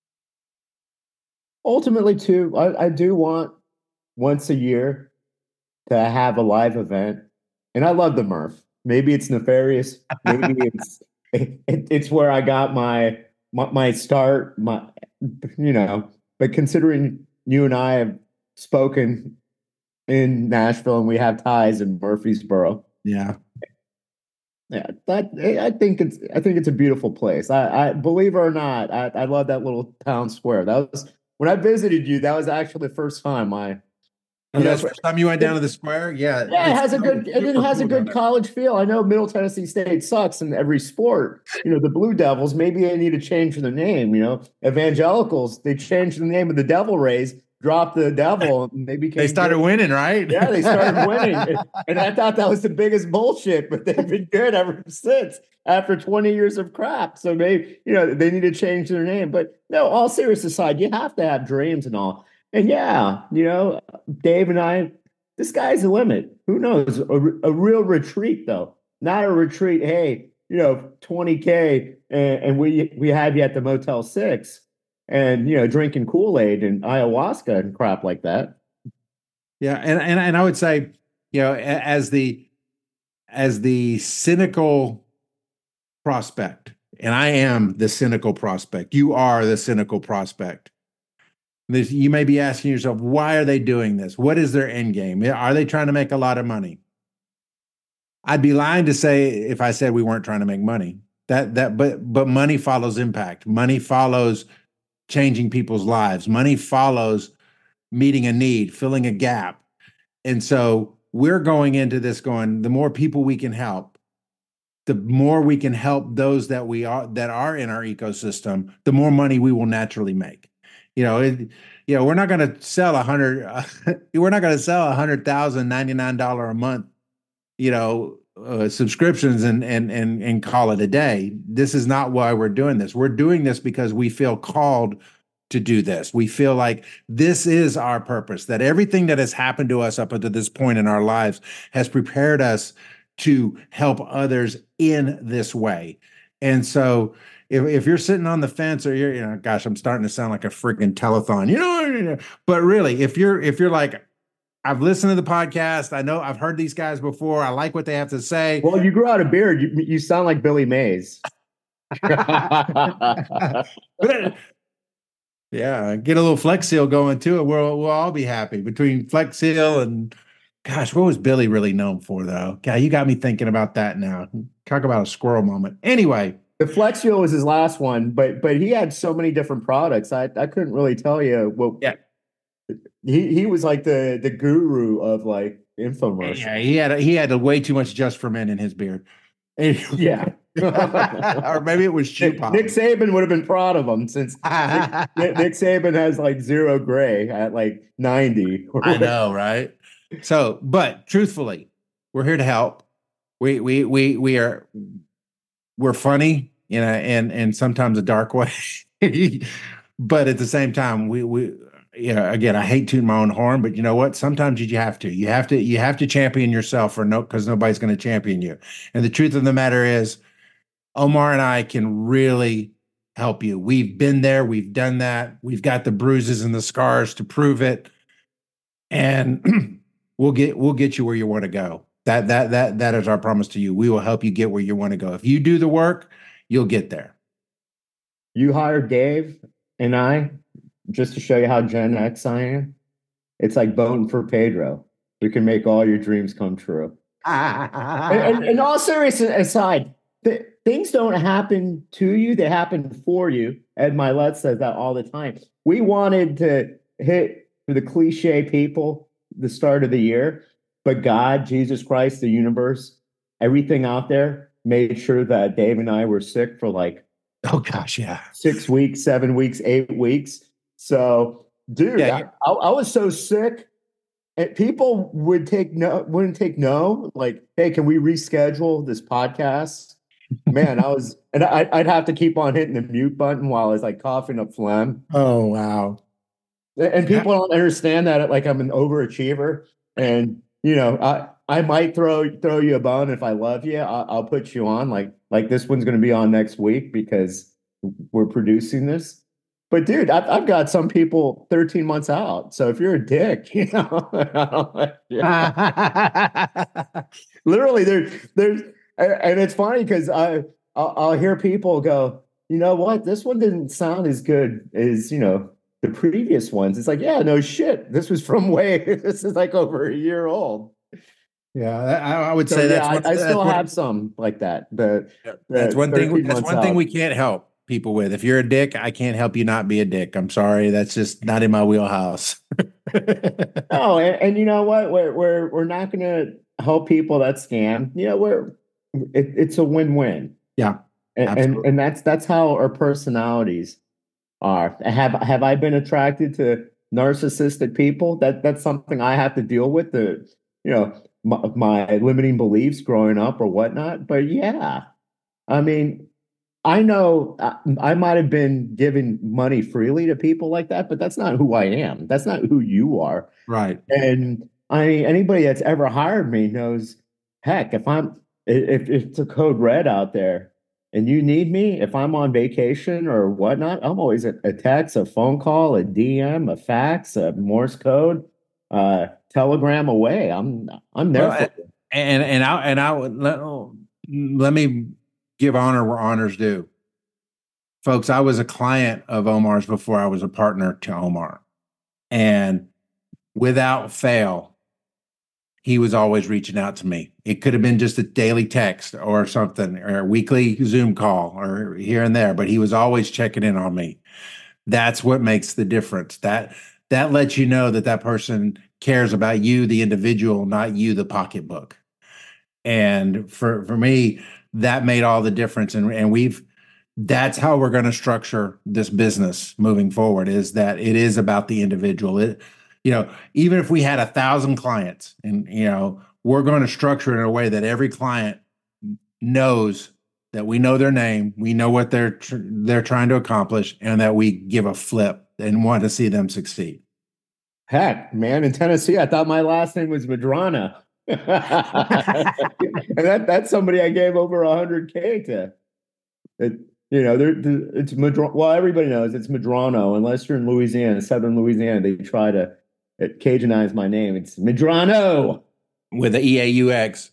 Ultimately, too, I, I do want once a year to have a live event. And I love the Murph. Maybe it's nefarious. Maybe it's it, it's where I got my, my my start. My you know, but considering you and I have spoken in Nashville and we have ties in Murfreesboro, Yeah, yeah, that I think it's I think it's a beautiful place. I, I believe it or not, I, I love that little town square. That was when I visited you. That was actually the first time I. and You know, that's the first time you went down to the square. Yeah, yeah, it it's has a good and it super has a cool down good there. college feel. I know Middle Tennessee State sucks in every sport. You know, the Blue Devils, maybe they need to change their name, you know. Evangelicals, they changed the name of the Devil Rays, dropped the devil, and they became They started good. winning, right? Yeah, they started winning. And, and I thought that was the biggest bullshit, but they've been good ever since after twenty years of crap. So maybe, you know, they need to change their name. But no, all serious aside, you have to have dreams and all. And yeah, you know, Dave and I, the sky's the limit. Who knows? A, a real retreat, though, not a retreat. Hey, you know, twenty K and, and we we have you at the Motel Six and, you know, drinking Kool-Aid and ayahuasca and crap like that. Yeah, and and and I would say, you know, a- as the as the cynical prospect, and I am the cynical prospect. You are the cynical prospect. This, you may be asking yourself, why are they doing this? What is their end game? Are they trying to make a lot of money? I'd be lying to say if I said we weren't trying to make money. That that but but money follows impact. Money follows changing people's lives. Money follows meeting a need, filling a gap. And so we're going into this going, the more people we can help, the more we can help those that we are that are in our ecosystem, the more money we will naturally make. You know, it, you know, we're not going to sell a hundred. Uh, we're not going to sell a hundred thousand ninety nine dollar a month. You know, uh, subscriptions and and and and call it a day. This is not why we're doing this. We're doing this because we feel called to do this. We feel like this is our purpose. That everything that has happened to us up until this point in our lives has prepared us to help others in this way. And so if, if you're sitting on the fence or you're, you know, gosh, I'm starting to sound like a freaking telethon, you know, but really, if you're, if you're like, I've listened to the podcast, I know I've heard these guys before, I like what they have to say. Well, you grew out a beard. You, you sound like Billy Mays. But it, yeah, get a little Flex Seal going too, and we'll we'll all be happy between Flex Seal and gosh, what was Billy really known for though? God, you got me thinking about that now. Talk about a squirrel moment. Anyway, The Flexio was his last one, but but he had so many different products. I I couldn't really tell you what. yeah, He he was like the the guru of like infomercials. yeah, he had a, he had a way too much Just for Men in his beard. Anyway. Yeah. Or maybe it was Shoe Nick, Pop. Nick Saban would have been proud of him since Nick, Nick Saban has like zero gray at like ninety. I know, right? So, but truthfully, we're here to help. We we we we are we're funny, you know, and and sometimes a dark way. But at the same time, we we you know, again, I hate tooting my own horn, but you know what? Sometimes you have to. You have to you have to champion yourself for no because nobody's going to champion you. And the truth of the matter is, Omar and I can really help you. We've been there, we've done that. We've got the bruises and the scars to prove it. And we'll get we'll get you where you want to go. That that that that is our promise to you. We will help you get where you want to go. If you do the work, you'll get there. You hired Dave and I just to show you how Gen X I am. It's like voting for Pedro. We can make all your dreams come true. and, and, and all seriousness aside, th- things don't happen to you; they happen for you. Ed Milet says that all the time. We wanted to hit for the cliche people the start of the year, but God, Jesus Christ, the universe, everything out there made sure that Dave and I were sick for like oh gosh, yeah, six weeks, seven weeks, eight weeks. So, dude, yeah, I, I, I was so sick. And people would take no, wouldn't take no. Like, hey, can we reschedule this podcast? Man, I was, and I, I'd have to keep on hitting the mute button while I was like coughing up phlegm. oh wow. And people don't understand that, like I'm an overachiever, and you know, I I might throw throw you a bone if I love you. I'll, I'll put you on. Like like this one's going to be on next week because we're producing this. But dude, I've, I've got some people thirteen months out. So if you're a dick, you know, literally, there there's and it's funny because I I'll, I'll hear people go, you know what, this one didn't sound as good as you know. The previous ones, it's like, yeah, no shit. This was from way. This is like over a year old. Yeah, I, I would So, say yeah, that's. I, One, I that's still one, have some like that. The, the that's one thing. That's months one thing out. we can't help people with. If you're a dick, I can't help you not be a dick. I'm sorry. That's just not in my wheelhouse. Oh, and, and you know what? We're we're we're not going to help people that scam. You know, we're it, it's a win-win. Yeah, and, and and that's that's how our personalities are. Have have I been attracted to narcissistic people? That that's something I have to deal with. The you know my, my limiting beliefs growing up or whatnot. But yeah, I mean, I know I, I might have been giving money freely to people like that, but that's not who I am. That's not who you are. Right. And I mean, anybody that's ever hired me knows. Heck, if I'm if, if it's a code red out there and you need me, if I'm on vacation or whatnot, I'm always a, a text, a phone call, a D M, a fax, a Morse code, uh, telegram away. I'm I'm there Well, for you. And and I and I would let, let me give honor where honors due. Folks, I was a client of Omar's before I was a partner to Omar. And without fail, he was always reaching out to me. It could have been just a daily text or something, or a weekly Zoom call or here and there, but he was always checking in on me. That's what makes the difference. That that lets you know that that person cares about you, the individual, not you, the pocketbook. And for for me, that made all the difference. And and we've that's how we're going to structure this business moving forward. Is that it is about the individual. It, you know, even if we had a thousand clients, and you know, we're going to structure it in a way that every client knows that we know their name, we know what they're tr- they're trying to accomplish, and that we give a flip and want to see them succeed. Heck, man, in Tennessee, I thought my last name was Madrano. And that, that's somebody I gave over one hundred K to. It, you know, they're, they're, it's Madrano. Well, everybody knows it's Madrano. Unless you're in Louisiana, southern Louisiana, they try to it, Cajuanize my name. It's Madrano. With the E A U X.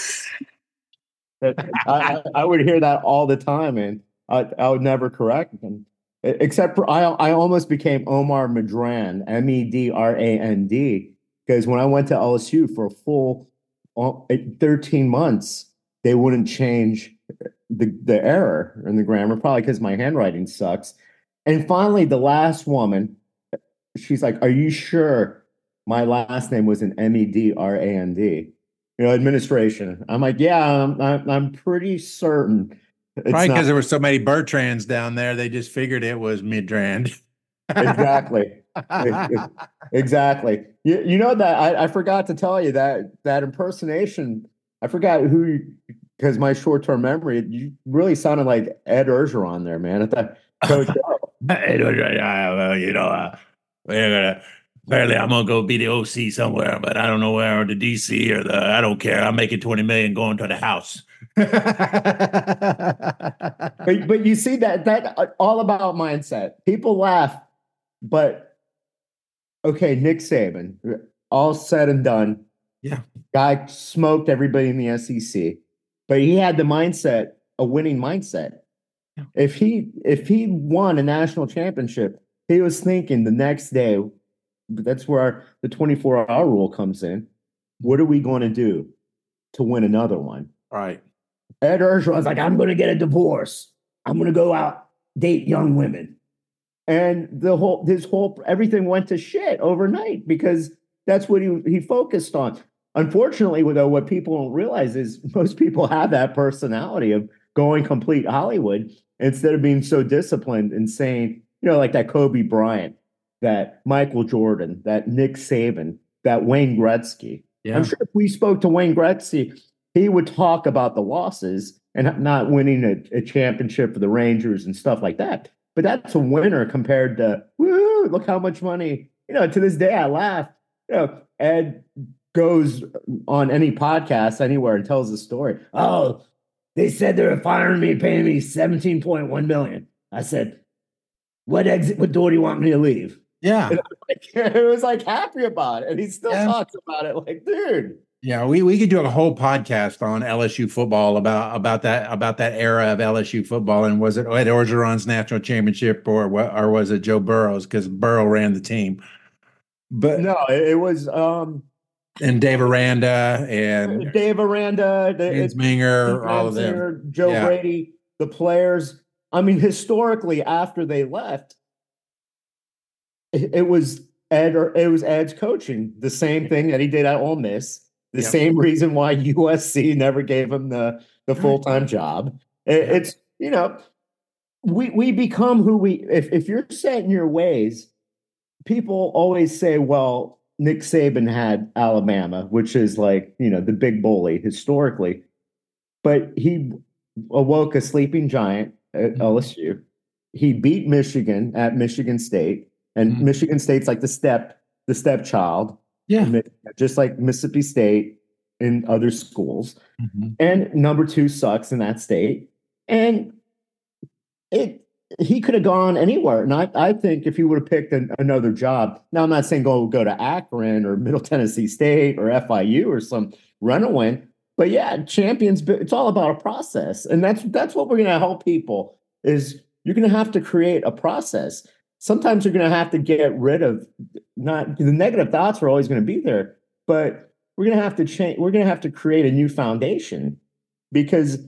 I, I would hear that all the time, and I, I would never correct them. Except for I, I almost became Omar Medran, M E D R A N D, because when I went to L S U for a full thirteen months, they wouldn't change the, the error in the grammar, probably because my handwriting sucks. And finally, the last woman, she's like, "Are you sure my last name was an M E D R A N D?" You know, administration. I'm like, yeah, I'm, I'm, I'm pretty certain. It's Probably because there were so many Bertrands down there, they just figured it was Midrand. Exactly. Exactly. You, you know that I, I forgot to tell you that that impersonation. I forgot who, because my short-term memory. You really sounded like Ed Bergeron there, man. At that coach. Ed Bergeron, you know, uh, we're gonna. Apparently, I'm gonna go be the O C somewhere, but I don't know where, or the D C or the. I don't care. I'm making twenty million going to the house. but but you see that that all about mindset. People laugh, but okay, Nick Saban, all said and done. Yeah, guy smoked everybody in the S E C, but he had the mindset, a winning mindset. Yeah. If he if he won a national championship, he was thinking the next day. That's where our, the twenty-four hour rule comes in. What are we going to do? to win another one. Right. Ed Orgeron's like, I'm going to get a divorce. I'm going to go out, date young women. And the whole, his whole, everything went to shit overnight because that's what he, he focused on. Unfortunately, though, what people don't realize is most people have that personality of going complete Hollywood instead of being so disciplined and saying, you know, like that Kobe Bryant, that Michael Jordan, that Nick Saban, that Wayne Gretzky. Yeah. I'm sure if we spoke to Wayne Gretzky, he would talk about the losses and not winning a, a championship for the Rangers and stuff like that. But that's a winner compared to, woo, look how much money, you know, to this day I laugh. You know, Ed goes on any podcast anywhere and tells the story. Oh, they said they were firing me, paying me seventeen point one million. I said, what exit, what door do you want me to leave? Yeah. And it was like happy about it. And he still Yeah. talks about it like, dude. Yeah, we, we could do a whole podcast on L S U football about about that about that era of L S U football, and was it Ed Orgeron's national championship or what, or was it Joe Burrow's, because Burrow ran the team? But no, it, it was um and Dave Aranda and Dave Aranda, the, Vince Minger, all of them, Singer, Joe yeah. Brady, the players. I mean, historically, after they left, it, it was Ed or it was Ed's coaching, the same thing that he did at Ole Miss. The Yep. same reason why U S C never gave him the, the full-time job. It, Yeah. It's, you know, we we become who we, if, if you're set in your ways, people always say, well, Nick Saban had Alabama, which is like, you know, the big bully historically. But he awoke a sleeping giant at Mhm. L S U. He beat Michigan at Michigan State. And Mhm. Michigan State's like the step, the stepchild. Yeah. Just like Mississippi State and other schools. Mhm. And number two sucks in that state. And it he could have gone anywhere. And I, I think if he would have picked an, another job, now I'm not saying go go to Akron or Middle Tennessee State or F I U or some runaway, but yeah, champions, it's all about a process. And that's that's what we're going to help people is you're going to have to create a process. Sometimes you're going to have to get rid of not the negative thoughts are always going to be there, but we're going to have to change. We're going to have to create a new foundation because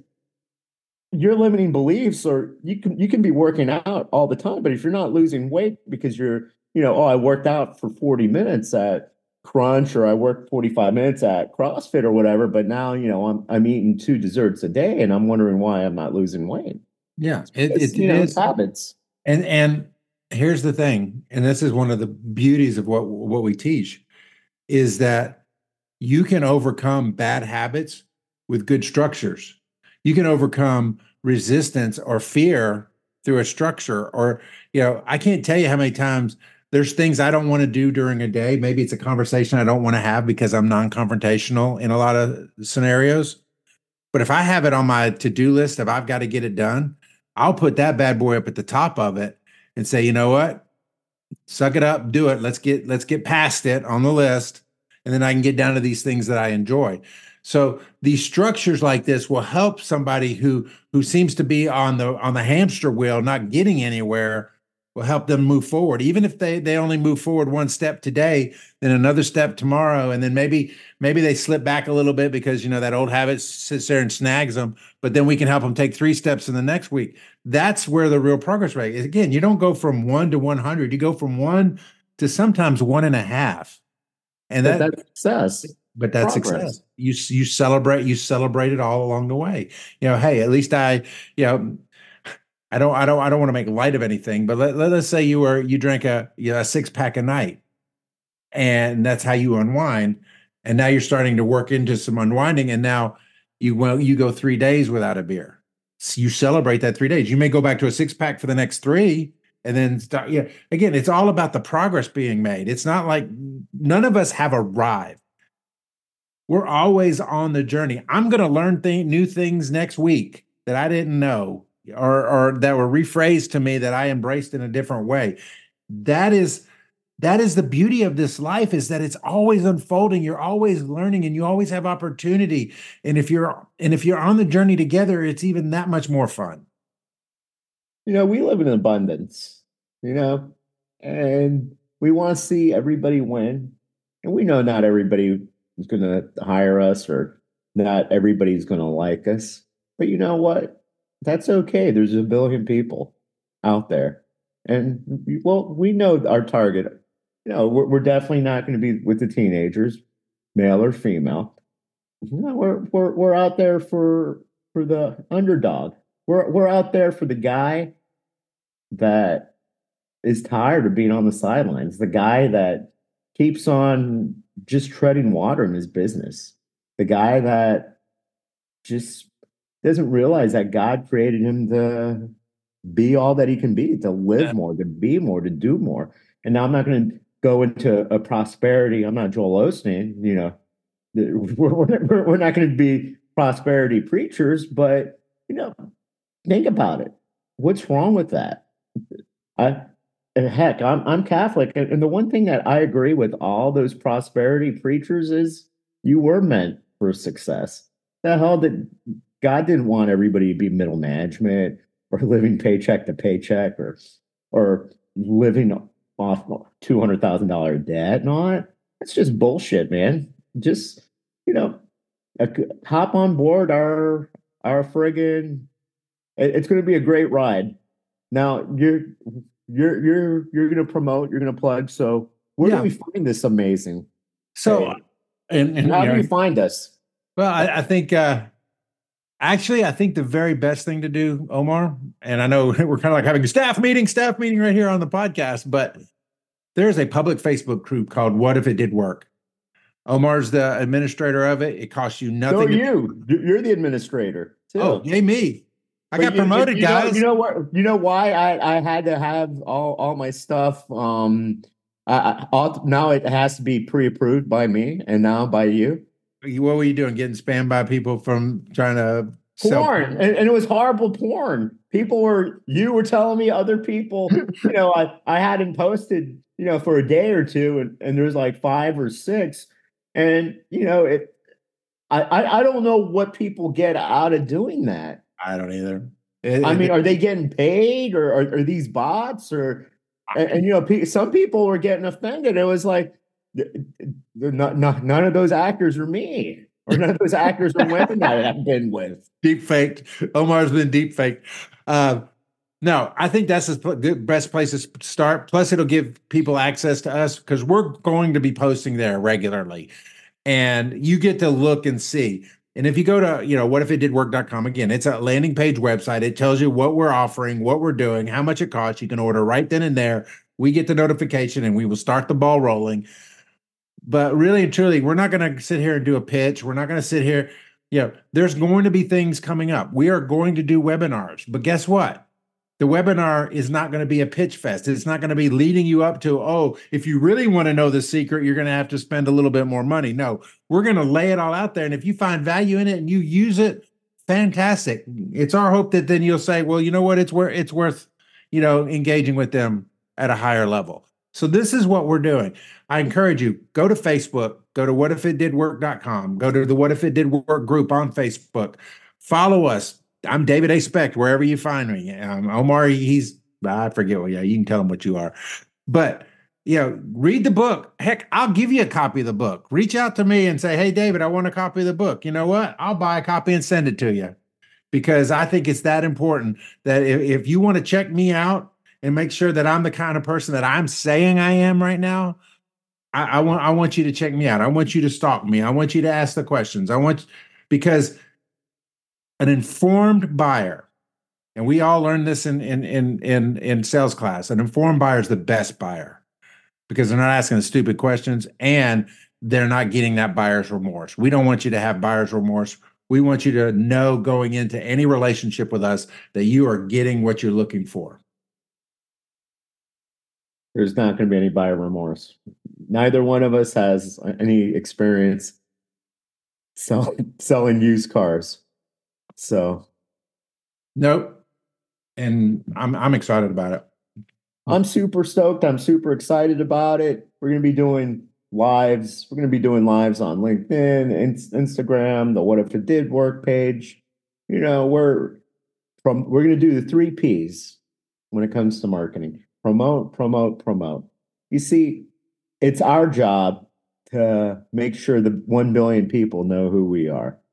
your limiting beliefs or you can, you can be working out all the time, but if you're not losing weight because you're, you know, oh, I worked out for forty minutes at Crunch or I worked forty-five minutes at CrossFit or whatever, but now, you know, I'm, I'm eating two desserts a day and I'm wondering why I'm not losing weight. Yeah. It, It's, it, you it know, is. it's habits. And, and, here's the thing, and this is one of the beauties of what what we teach, is that you can overcome bad habits with good structures. You can overcome resistance or fear through a structure. Or, you know, I can't tell you how many times there's things I don't want to do during a day. Maybe it's a conversation I don't want to have because I'm non-confrontational in a lot of scenarios. But if I have it on my to-do list, if I've got to get it done, I'll put that bad boy up at the top of it and say, you know what, suck it up, do it. Let's get, let's get past it on the list. And then I can get down to these things that I enjoy. So these structures like this will help somebody who, who seems to be on the, on the hamster wheel, not getting anywhere, will help them move forward. Even if they, they only move forward one step today, then another step tomorrow. And then maybe, maybe they slip back a little bit because, you know, that old habit sits there and snags them, but then we can help them take three steps in the next week. That's where the real progress rate is. Again, you don't go from one to one hundred, you go from one to sometimes one and a half. And But that, that's success. but that's progress. success. You, you celebrate, you celebrate it all along the way. You know, hey, at least I, you know, I don't, I don't, I don't want to make light of anything, but let, let us say you were, you drank a, you know, a six pack a night and that's how you unwind. And now you're starting to work into some unwinding. And now you, well, you go three days without a beer. So you celebrate that three days. You may go back to a six pack for the next three and then start. Yeah. Again, it's all about the progress being made. It's not like none of us have arrived. We're always on the journey. I'm going to learn th- new things next week that I didn't know. Or, or that were rephrased to me that I embraced in a different way. That is, that is the beauty of this life, is that it's always unfolding. You're always learning and you always have opportunity. And if you're, and if you're on the journey together, it's even that much more fun. You know, we live in abundance, you know, and we want to see everybody win. And we know not everybody is going to hire us or Not everybody's going to like us, but you know what? That's okay. There's a billion people out there. And well, we know our target. You know, we're, we're definitely not going to be with the teenagers, male or female. No, we're we're we're out there for for the underdog. We're we're out there for the guy that is tired of being on the sidelines, the guy that keeps on just treading water in his business, the guy that just doesn't realize that God created him to be all that he can be, to live Yeah. more, to be more, to do more. And now I'm not going to go into a prosperity. I'm not Joel Osteen, you know, we're, we're, we're not going to be prosperity preachers, but, you know, think about it. What's wrong with that? I, and heck, I'm I'm Catholic, and, and the one thing that I agree with all those prosperity preachers is you were meant for success. The hell did God didn't want everybody to be middle management or living paycheck to paycheck or or living off two hundred thousand dollar debt and all that. It's just bullshit, man. Just you know, uh, hop on board our our friggin' it- it's going to be a great ride. Now you're you're you're you're going to promote, you're going to plug. So where Yeah. do we find this amazing? So, Hey, and, and how you do know, you find us? well, I, I think uh, actually, I think the very best thing to do, Omar, and I know we're kind of like having a staff meeting, staff meeting right here on the podcast, but there's a public Facebook group called "What If It Did Work." Omar's the administrator of it. It costs you So nothing. are to- you. You're the administrator too. Oh, yay me! I But got you- you- promoted, you know, guys. You know what? You know why I, I had to have all, all my stuff. Um, I, I, all, now it has to be pre-approved by me and now by you. What were you doing? Getting spammed by people from trying to sell Porn, and, and it was horrible porn. People were you were telling me other people. You know, I I hadn't posted you know for a day or two, and and there's like five or six, and you know it. I I, I don't know what people get out of doing that. I don't either. It- I it- mean, are they getting paid, or are, are these bots, or and, and you know, pe- some people were getting offended. It was like, th- th- not, not, none of those actors are me, or none of those actors are women that I've been with. deep faked. Omar's been deep faked. Uh, no, I think that's the pl- good- best place to start. Plus, it'll give people access to us because we're going to be posting there regularly, and you get to look and see. And if you go to, you know, what if it did work dot com, again, it's a landing page website. It tells you what we're offering, what we're doing, how much it costs. You can order right then and there. We get the notification and we will start the ball rolling. But really and truly, we're not going to sit here and do a pitch. We're not going to sit here. You know, there's going to be things coming up. We are going to do webinars. But guess what? The webinar is not going to be a pitch fest. It's not going to be leading you up to, oh, if you really want to know the secret, you're going to have to spend a little bit more money. No, we're going to lay it all out there. And if you find value in it and you use it, fantastic. It's our hope that then you'll say, well, you know what? It's worth, it's worth, you know, engaging with them at a higher level. So this is what we're doing. I encourage you, go to Facebook, go to what if it did work dot com, go to the What If It Did Work group on Facebook, follow us. I'm David A. Specht, wherever you find me. Um, Omar, he's, I forget what, yeah, you can tell him what you are. But, you know, read the book. Heck, I'll give you a copy of the book. Reach out to me and say, hey, David, I want a copy of the book. You know what? I'll buy a copy and send it to you because I think it's that important that if, if you want to check me out and make sure that I'm the kind of person that I'm saying I am right now, I, I want I want you to check me out. I want you to stalk me. I want you to ask the questions. I want because an informed buyer, and we all learned this in in in in, in sales class. An informed buyer is the best buyer because they're not asking the stupid questions and they're not getting that buyer's remorse. We don't want you to have buyer's remorse. We want you to know going into any relationship with us that you are getting what you're looking for. There's not going to be any buyer remorse. Neither one of us has any experience sell, selling used cars. So Nope. And I'm I'm excited about it. I'm super stoked. I'm super excited about it. We're going to be doing lives. We're going to be doing lives on LinkedIn, Instagram, the What If It Did Work page. You know, we're from we're going to do the three P's when it comes to marketing. Promote, promote, promote. You see, it's our job to make sure the one billion people know who we are.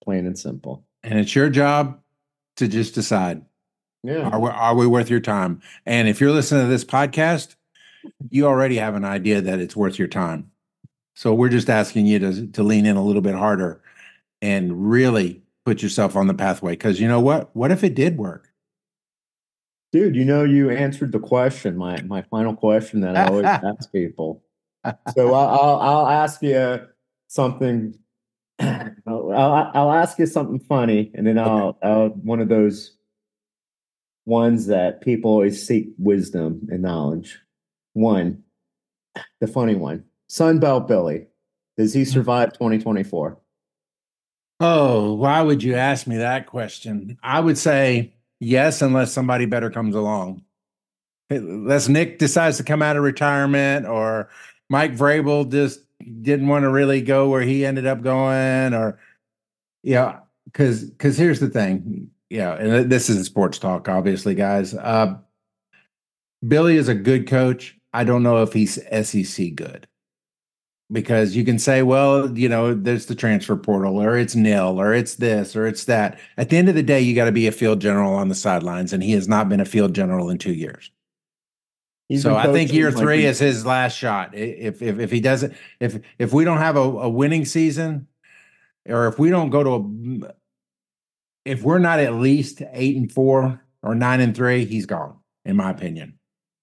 Plain and simple. And it's your job to just decide, Yeah. are we, are we worth your time? And if you're listening to this podcast, you already have an idea that it's worth your time. So we're just asking you to, to lean in a little bit harder and really put yourself on the pathway. Because you know what? What if it did work? Dude, you know, you answered the question, my my final question that I always ask people. So I'll, I'll I'll ask you something. I'll, I'll I'll ask you something funny, and then I'll I'll one of those ones that people always seek wisdom and knowledge. One, the funny one, Sunbelt Billy. Does he survive twenty twenty-four? Oh, why would you ask me that question? I would say yes, unless somebody better comes along. Unless Nick decides to come out of retirement, or Mike Vrabel just didn't want to really go where he ended up going, or yeah, because because here's the thing, yeah, and this is sports talk, obviously, guys. Uh, Billy is a good coach. I don't know if he's S E C good. Because you can say, well, you know, there's the transfer portal, or it's nil, or it's this, or it's that. At the end of the day, you got to be a field general on the sidelines, and he has not been a field general in two years. He's So been I think coaching year like three he- is his last shot. If if if he doesn't, if if we don't have a, a winning season, or if we don't go to a, if we're not at least eight and four or nine and three, he's gone, in my opinion.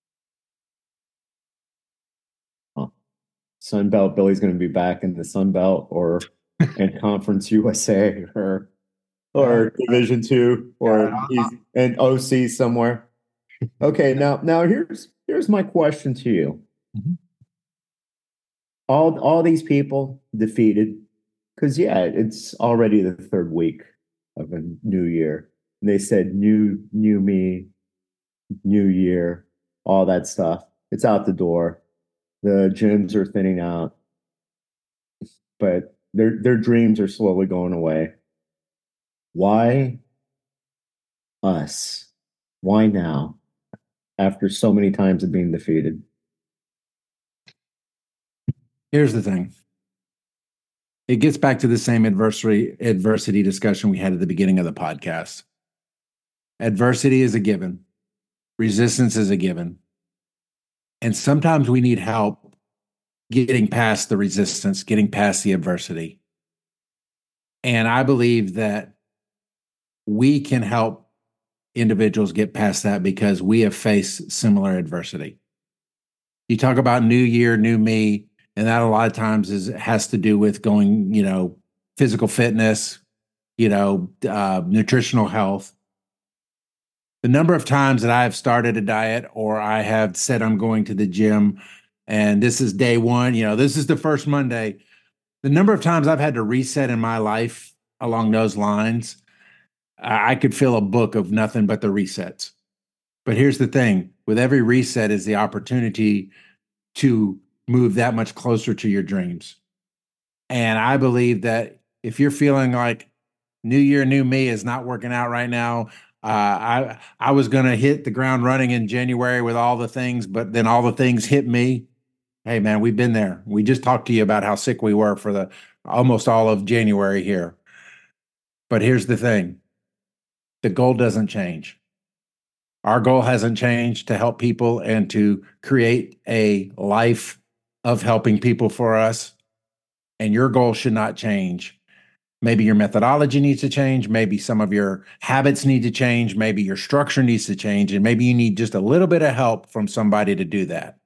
Sunbelt Billy's going to be back in the Sunbelt or in Conference U S A or or Division Two or he's in O C somewhere. Okay, now now here's here's my question to you. Mhm. All all these people defeated, because yeah, it's already the third week of a new year. And they said new new me, new year, all that stuff. It's out the door. The gyms are thinning out, but their their dreams are slowly going away. Why us? Why now? After so many times of being defeated. Here's the thing. It gets back to the same adversity adversity discussion we had at the beginning of the podcast. Adversity is a given. Resistance is a given. And sometimes we need help getting past the resistance, getting past the adversity. And I believe that we can help individuals get past that because we have faced similar adversity. You talk about new year, new me, and that a lot of times is has to do with going, you know, physical fitness, you know, uh, nutritional health. The number of times that I have started a diet or I have said I'm going to the gym and this is day one, you know, this is the first Monday. The number of times I've had to reset in my life along those lines, I could fill a book of nothing but the resets. But here's the thing, with every reset is the opportunity to move that much closer to your dreams. And I believe that if you're feeling like new year, new me is not working out right now, uh, I I was going to hit the ground running in January with all the things, but then all the things hit me. Hey, man, we've been there. We just talked to you about how sick we were for the almost all of January here. But here's the thing. The goal doesn't change. Our goal hasn't changed to help people and to create a life of helping people for us. And your goal should not change. Maybe your methodology needs to change. Maybe some of your habits need to change. Maybe your structure needs to change. And maybe you need just a little bit of help from somebody to do that.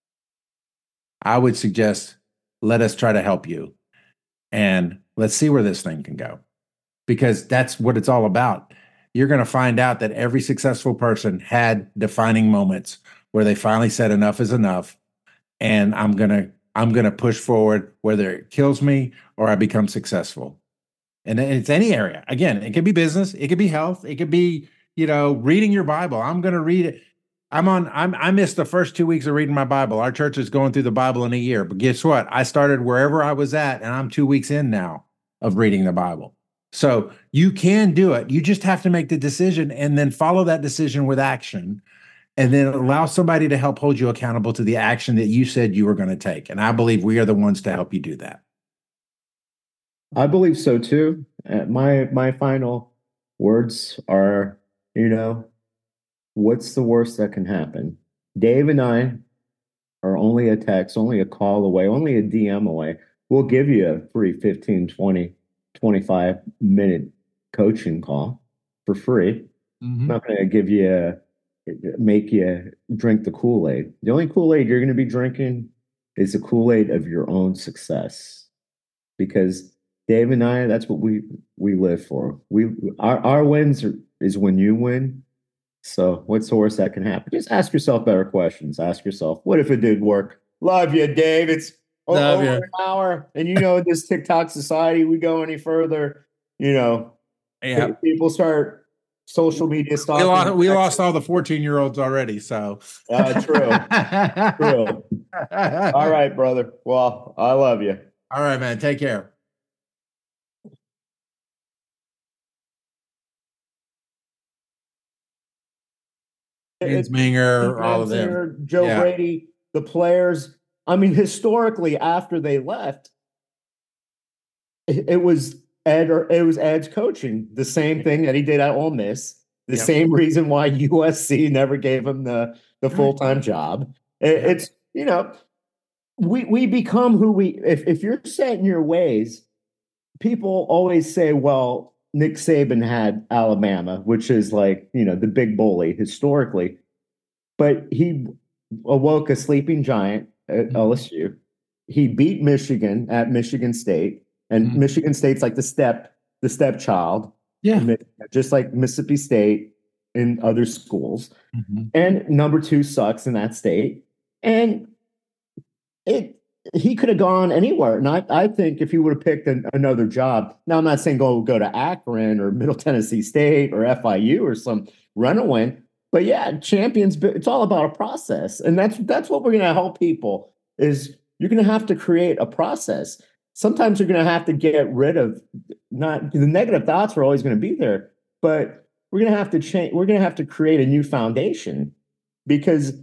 I would suggest let us try to help you. And let's see where this thing can go. Because that's what it's all about. You're going to find out that every successful person had defining moments where they finally said enough is enough. And I'm going to I'm going to push forward, whether it kills me or I become successful. And it's any area. Again, it could be business. It could be health. It could be, you know, reading your Bible. I'm going to read it. I'm on, I'm, I missed the first two weeks of reading my Bible. Our church is going through the Bible in a year. But guess what? I started wherever I was at, and I'm two weeks in now of reading the Bible. So you can do it. You just have to make the decision and then follow that decision with action. And then allow somebody to help hold you accountable to the action that you said you were going to take. And I believe we are the ones to help you do that. I believe so too. Uh, my my final words are, you know, what's the worst that can happen? Dave and I are only a text, only a call away, only a D M away. We'll give you a free fifteen, twenty, twenty-five minute coaching call for free. I'm Mhm. not going to give you a, make you drink the Kool-Aid. The only Kool-Aid you're going to be drinking is the Kool-Aid of your own success. Because Dave and I, that's what we we live for. We our our wins are, is when you win. So what's the worst that can happen? Just ask yourself better questions. Ask yourself, what if it did work? Love you, Dave. It's o- Love over you. an hour, and you know, in this TikTok society, we go any further, you know, Yeah. people start social media We stalking. lost, we lost all the fourteen year olds already. So, Uh, true, true. All right, brother. Well, I love you. All right, man. Take care. It, Kinsminger, all of them. Singer, Joe Yeah. Brady, the players. I mean, historically, after they left, it, it was Ed or it was Ed's coaching. The same thing that he did at Ole Miss. The Yep. same reason why U S C never gave him the the Right. full time job. It, Yep. It's you know we we become who we. If if you're set in your ways, people always say, well, Nick Saban had Alabama, which is like, you know, the big bully historically, but he awoke a sleeping giant at Mhm. L S U. He beat Michigan at Michigan State, and Mhm. Michigan State's like the step, the stepchild, Yeah. just like Mississippi State and other schools. Mhm. And number two sucks in that state. And it he could have gone anywhere. And I, I think if he would have picked an, another job, now I'm not saying go go to Akron or Middle Tennessee State or F I U or some runaway, but yeah, champions. It's all about a process, and that's that's what we're going to help people. Is you're going to have to create a process. Sometimes you're going to have to get rid of not the negative thoughts are always going to be there, but we're going to have to change. We're going to have to create a new foundation because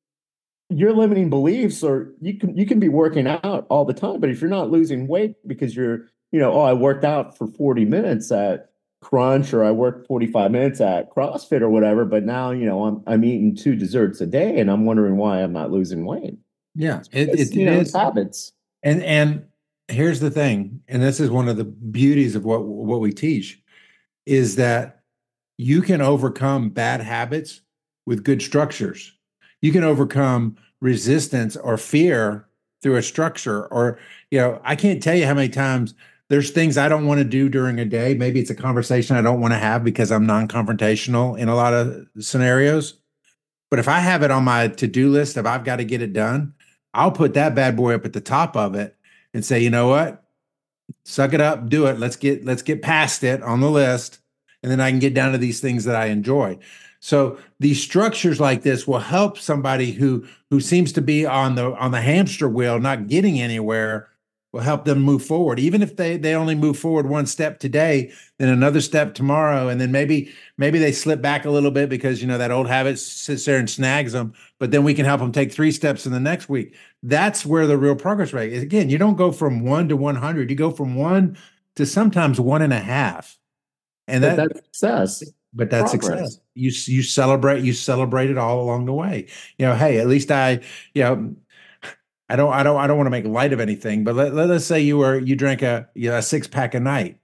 your limiting beliefs or you can you can be working out all the time, but if you're not losing weight because you're, you know, oh, I worked out for forty minutes at Crunch or I worked forty-five minutes at CrossFit or whatever, but now, you know, I'm I'm eating two desserts a day and I'm wondering why I'm not losing weight. Yeah. It, It's, it, you it know, it's is. habits. And and here's the thing, and this is one of the beauties of what what we teach, is that you can overcome bad habits with good structures. You can overcome resistance or fear through a structure. Or, you know, I can't tell you how many times there's things I don't want to do during a day. Maybe it's a conversation I don't want to have because I'm non-confrontational in a lot of scenarios. But if I have it on my to-do list, if I've got to get it done, I'll put that bad boy up at the top of it and say, you know what? Suck it up, do it. Let's get let's get past it on the list. And then I can get down to these things that I enjoy. So these structures like this will help somebody who who seems to be on the on the hamster wheel, not getting anywhere, will help them move forward. Even if they they only move forward one step today, then another step tomorrow, and then maybe maybe they slip back a little bit because you know that old habit sits there and snags them. But then we can help them take three steps in the next week. That's where the real progress rate is. Again, you don't go from one to one hundred. You go from one to sometimes one and a half, and But that that's success. but that's Progress. success. You you celebrate you celebrate it all along the way. You know, hey, at least I, you know, I don't I don't I don't want to make light of anything, but let, let us say you were you drank a you know, a six pack a night,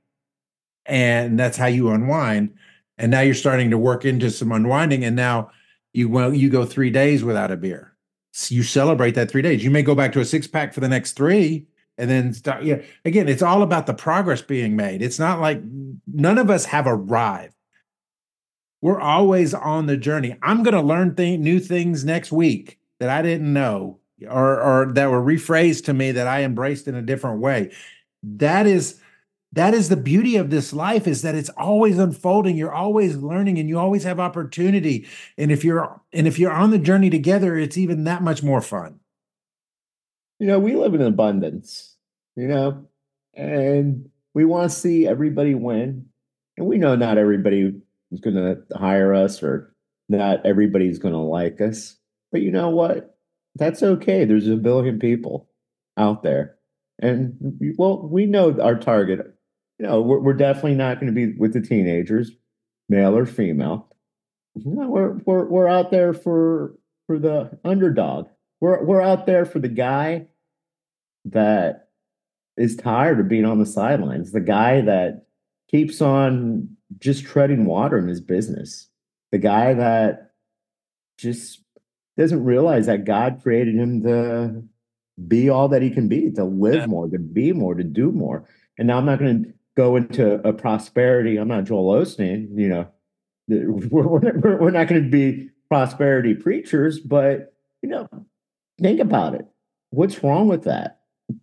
and that's how you unwind. And now you're starting to work into some unwinding, and now you well you go three days without a beer. So you celebrate that three days. You may go back to a six pack for the next three, and then start. Yeah, again, it's all about the progress being made. It's not like none of us have arrived. We're always on the journey. I'm going to learn th- new things next week that I didn't know or, or that were rephrased to me that I embraced in a different way. That is that is the beauty of this life, is that it's always unfolding. You're always learning and you always have opportunity. And if you're and if you're on the journey together, it's even that much more fun. You know, we live in abundance, you know, and we want to see everybody win. And we know not everybody is going to hire us or not everybody's going to like us. But you know what? That's okay. There's a billion people out there. And we- well, we know our target. you know, we're, we're definitely not going to be with the teenagers, male or female. No, we're we're we're out there for for the underdog. We're we're out there for the guy that is tired of being on the sidelines, the guy that keeps on just treading water in his business, the guy that just doesn't realize that God created him to be all that he can be, to live Yeah. more, to be more, to do more. And now I'm not going to go into a prosperity. I'm not Joel Osteen, you know, we're, we're, we're not going to be prosperity preachers, but, you know, think about it. What's wrong with that?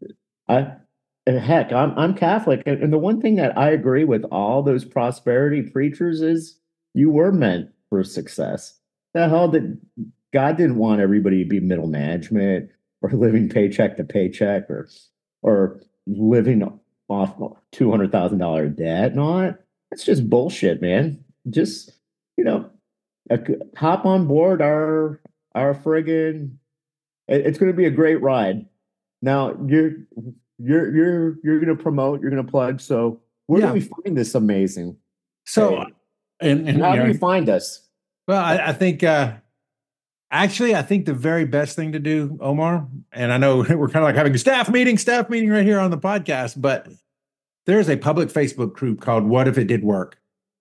I, heck, I'm, I'm Catholic. And, and the one thing that I agree with all those prosperity preachers is you were meant for success. The hell did God didn't want everybody to be middle management or living paycheck to paycheck or or living off two hundred thousand dollars debt. No, it's just bullshit, man. Just, you know, uh, hop on board our our friggin' it- it's going to be a great ride. Now you're you're you're you're going to promote, you're going to plug. So where Yeah. do we find this amazing? So, Hey, and, and how you do know, you find us? well, I, I think uh, actually, I think the very best thing to do, Omar, and I know we're kind of like having a staff meeting, staff meeting right here on the podcast, but there's a public Facebook group called "What If It Did Work."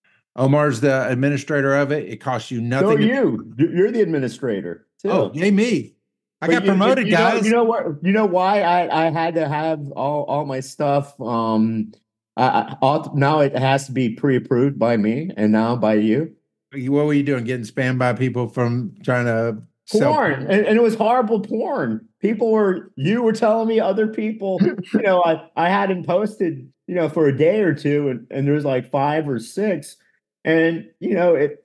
Omar's the administrator of it. It costs you So nothing. are to- you. You're the administrator too. Oh, yay me! I But got you- you- promoted, you know- guys. You know what? You know why I, I had to have all, all my stuff. Um, I, I, all, now it has to be pre-approved by me and now by you. What were you doing? Getting spammed by people from trying to sell Porn, and, and it was horrible porn. People were you were telling me other people. You know, I I hadn't posted, you know, for a day or two, and and there's like five or six, and you know it.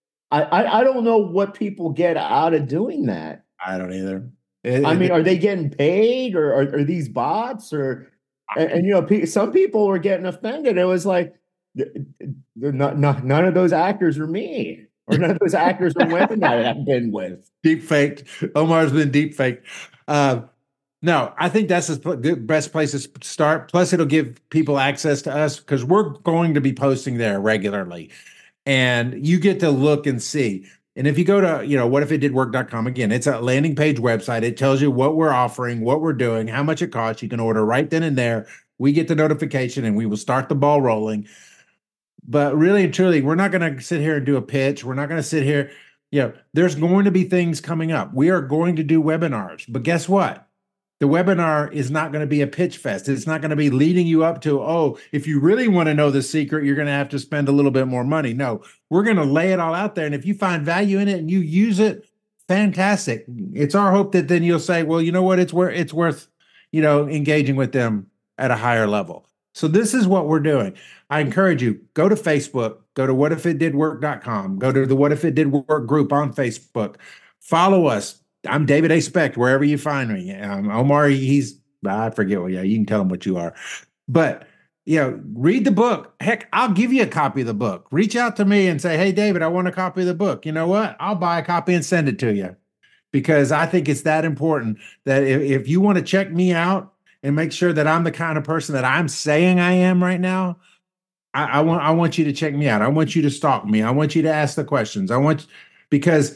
I I, I don't know what people get out of doing that. I don't either. It- I it- mean, are they getting paid, or are, are these bots, or and, and you know, pe- some people were getting offended. It was like, th- th- not, not, none of those actors are me, or none of those actors are women that I've been with. deep faked. Omar's been deep faked. Uh, no, I think that's the pl- good- best place to start. Plus, it'll give people access to us because we're going to be posting there regularly, and you get to look and see. And if you go to, you know, what if it did work dot com, again, it's a landing page website. It tells you what we're offering, what we're doing, how much it costs. You can order right then and there. We get the notification and we will start the ball rolling. But really and truly, we're not going to sit here and do a pitch. We're not going to sit here. You know, there's going to be things coming up. We are going to do webinars. But guess what? The webinar is not going to be a pitch fest. It's not going to be leading you up to, oh, if you really want to know the secret, you're going to have to spend a little bit more money. No, we're going to lay it all out there. And if you find value in it and you use it, fantastic. It's our hope that then you'll say, well, you know what? It's worth, it's worth, you know, engaging with them at a higher level. So this is what we're doing. I encourage you, go to Facebook, go to what if it did work dot com, go to the What If It Did Work group on Facebook, follow us. I'm David A. Specht, wherever you find me. Um, Omar, he's, I forget what, yeah, you can tell him what you are. But, you know, read the book. Heck, I'll give you a copy of the book. Reach out to me and say, hey, David, I want a copy of the book. You know what? I'll buy a copy and send it to you because I think it's that important that if, if you want to check me out and make sure that I'm the kind of person that I'm saying I am right now, I, I want I want you to check me out. I want you to stalk me. I want you to ask the questions. I want, because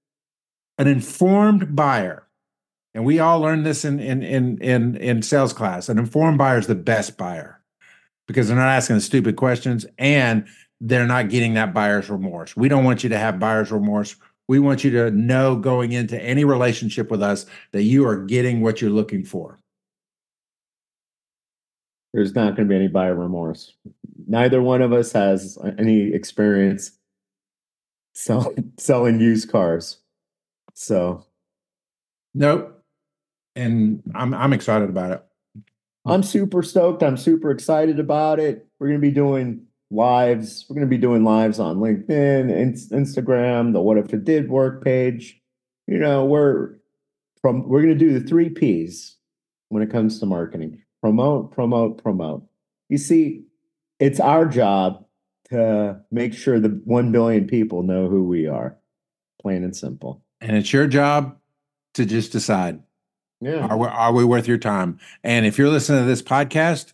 an informed buyer, and we all learned this in in in in, in sales class, an informed buyer is the best buyer because they're not asking the stupid questions and they're not getting that buyer's remorse. We don't want you to have buyer's remorse. We want you to know going into any relationship with us that you are getting what you're looking for. There's not going to be any buyer remorse. Neither one of us has any experience sell, selling used cars. So Nope. And I'm I'm excited about it. I'm super stoked. I'm super excited about it. We're going to be doing lives. We're going to be doing lives on LinkedIn, Instagram, the What If It Did Work page. You know, we're from we're going to do the three P's when it comes to marketing. Promote, promote, promote. You see, it's our job to make sure the one billion people know who we are. Plain and simple. And it's your job to just decide, Yeah. are we, are we worth your time? And if you're listening to this podcast,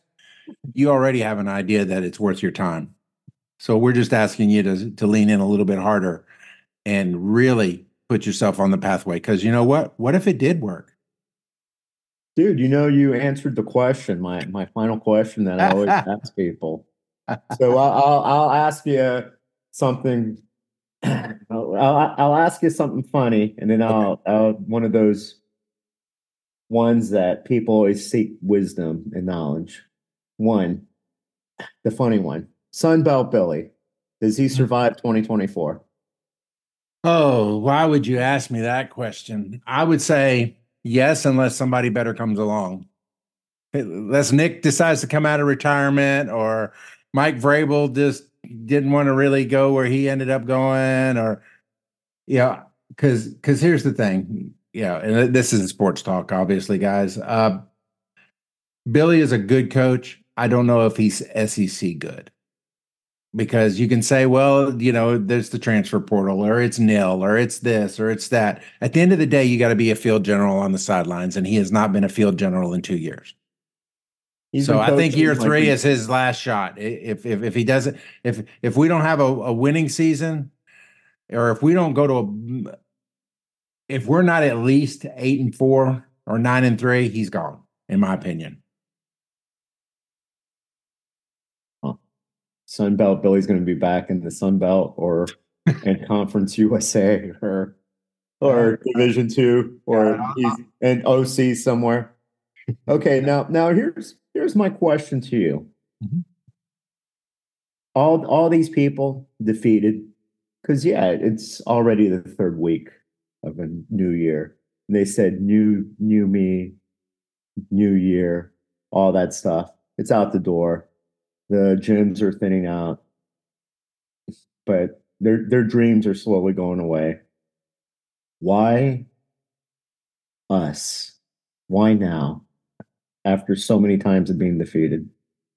you already have an idea that it's worth your time. So we're just asking you to to lean in a little bit harder and really put yourself on the pathway. Because you know what? What if it did work? Dude, you know, you answered the question, my my final question that I always ask people. So I'll I'll, I'll ask you something. I'll, I'll I'll ask you something funny, and then Okay. I'll I'll one of those ones that people always seek wisdom and knowledge. One, the funny one, Sunbelt Billy. Does he survive twenty twenty-four? Oh, why would you ask me that question? I would say yes, unless somebody better comes along. Unless Nick decides to come out of retirement, or Mike Vrabel just didn't want to really go where he ended up going, or yeah, because because here's the thing, yeah, and this is sports talk, obviously, guys. Uh, Billy is a good coach. I don't know if he's S E C good, because you can say, well, you know, there's the transfer portal, or it's nil, or it's this, or it's that. At the end of the day, you got to be a field general on the sidelines, and he has not been a field general in two years. He's So been I think year coaching like three he, is his last shot. If if if he doesn't, if if we don't have a, a winning season, or if we don't go to a, if we're not at least eight and four or nine and three, he's gone, in my opinion. huh, Sunbelt Billy's going to be back in the Sunbelt or in Conference U S A or or Division Two or he's in O C somewhere. Okay, now now here's here's my question to you. Mhm. All all these people defeated because yeah, it's already the third week of a new year. And they said new new me, new year, all that stuff. It's out the door. The gyms are thinning out, but their their dreams are slowly going away. Why us? Why now? After so many times of being defeated.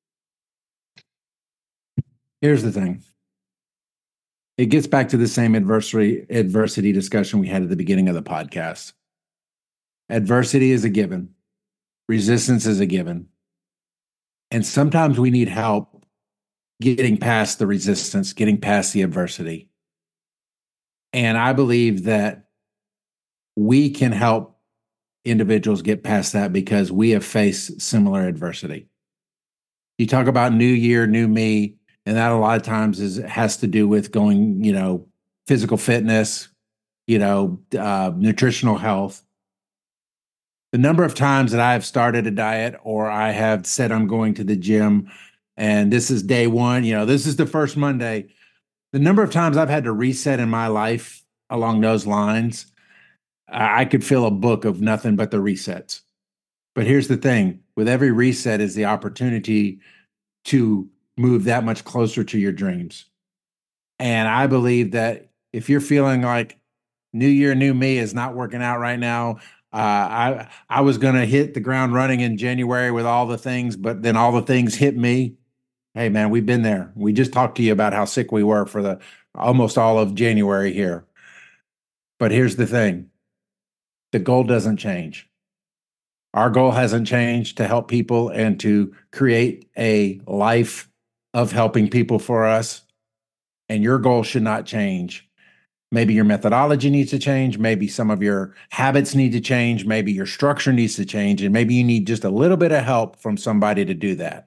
Here's the thing. It gets back to the same adversary adversity discussion we had at the beginning of the podcast. Adversity is a given. Resistance is a given. And sometimes we need help getting past the resistance, getting past the adversity. And I believe that we can help individuals get past that because we have faced similar adversity. You talk about new year, new me, and that a lot of times is has to do with going, you know, physical fitness, you know, uh, nutritional health. The number of times that I have started a diet or I have said I'm going to the gym and this is day one, you know, this is the first Monday. The number of times I've had to reset in my life along those lines, I could fill a book of nothing but the resets. But here's the thing, with every reset is the opportunity to move that much closer to your dreams. And I believe that if you're feeling like new year, new me is not working out right now, uh, I I was going to hit the ground running in January with all the things, but then all the things hit me. Hey, man, we've been there. We just talked to you about how sick we were for the almost all of January here. But here's the thing. The goal doesn't change. Our goal hasn't changed to help people and to create a life of helping people for us. And your goal should not change. Maybe your methodology needs to change. Maybe some of your habits need to change. Maybe your structure needs to change. And maybe you need just a little bit of help from somebody to do that.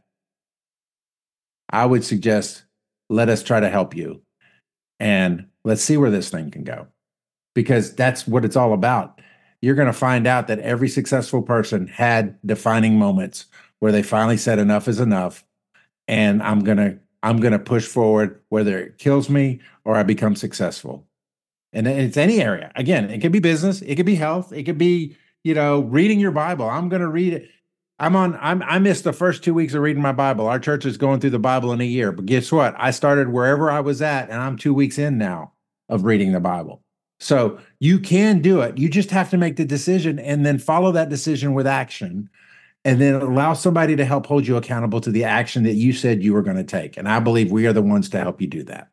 I would suggest let us try to help you. And let's see where this thing can go. Because that's what it's all about. You're going to find out that every successful person had defining moments where they finally said enough is enough. And I'm going to I'm going to push forward, whether it kills me or I become successful. And it's any area. Again, it could be business, it could be health, it could be, you know, reading your Bible. I'm going to read it. I'm on, I'm, I missed the first two weeks of reading my Bible. Our church is going through the Bible in a year. But guess what? I started wherever I was at, and I'm two weeks in now of reading the Bible. So you can do it. You just have to make the decision and then follow that decision with action. And then allow somebody to help hold you accountable to the action that you said you were going to take. And I believe we are the ones to help you do that.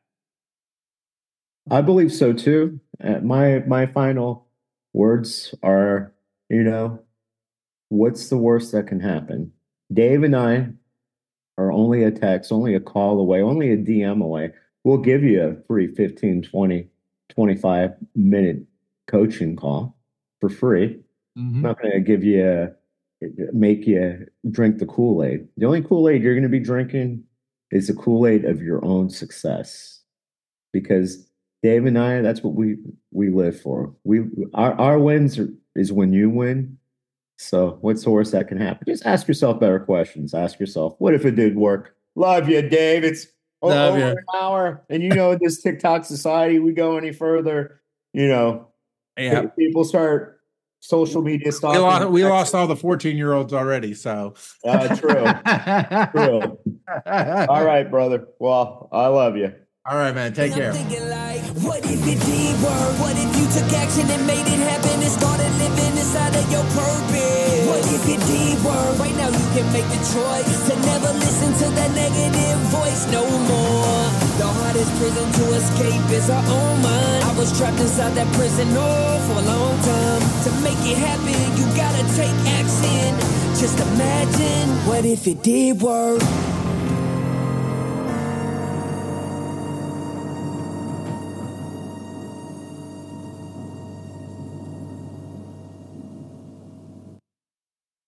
I believe so too. Uh, my my final words are, you know, what's the worst that can happen? Dave and I or only a text, only a call away, only a D M away, we'll give you a free fifteen, twenty, twenty-five minute coaching call for free. Mhm. I'm not going to give you a, make you drink the Kool-Aid. The only Kool-Aid you're going to be drinking is the Kool-Aid of your own success. Because Dave and I, that's what we we live for. We our, our wins are, is when you win. So what's the worst that can happen? Just ask yourself better questions. Ask yourself, what if it did work? Love you, Dave. It's o- Love over you. an hour. And you know, this TikTok society, we go any further, you know, Yeah. people start social media We stalking. lost, we lost all the fourteen year olds already. So, Uh, true. True. All right, brother. Well, I love you. All right, man. Take And care. I'm thinking like, what if it did work? What if you took action and made it happen and started living inside of your purpose? What if it did work? Right now you can make the choice to never listen to that negative voice no more. The hardest prison to escape is our own mind. I was trapped inside that prison oh, for a long time. To make it happen, you gotta take action. Just imagine, what if it did work?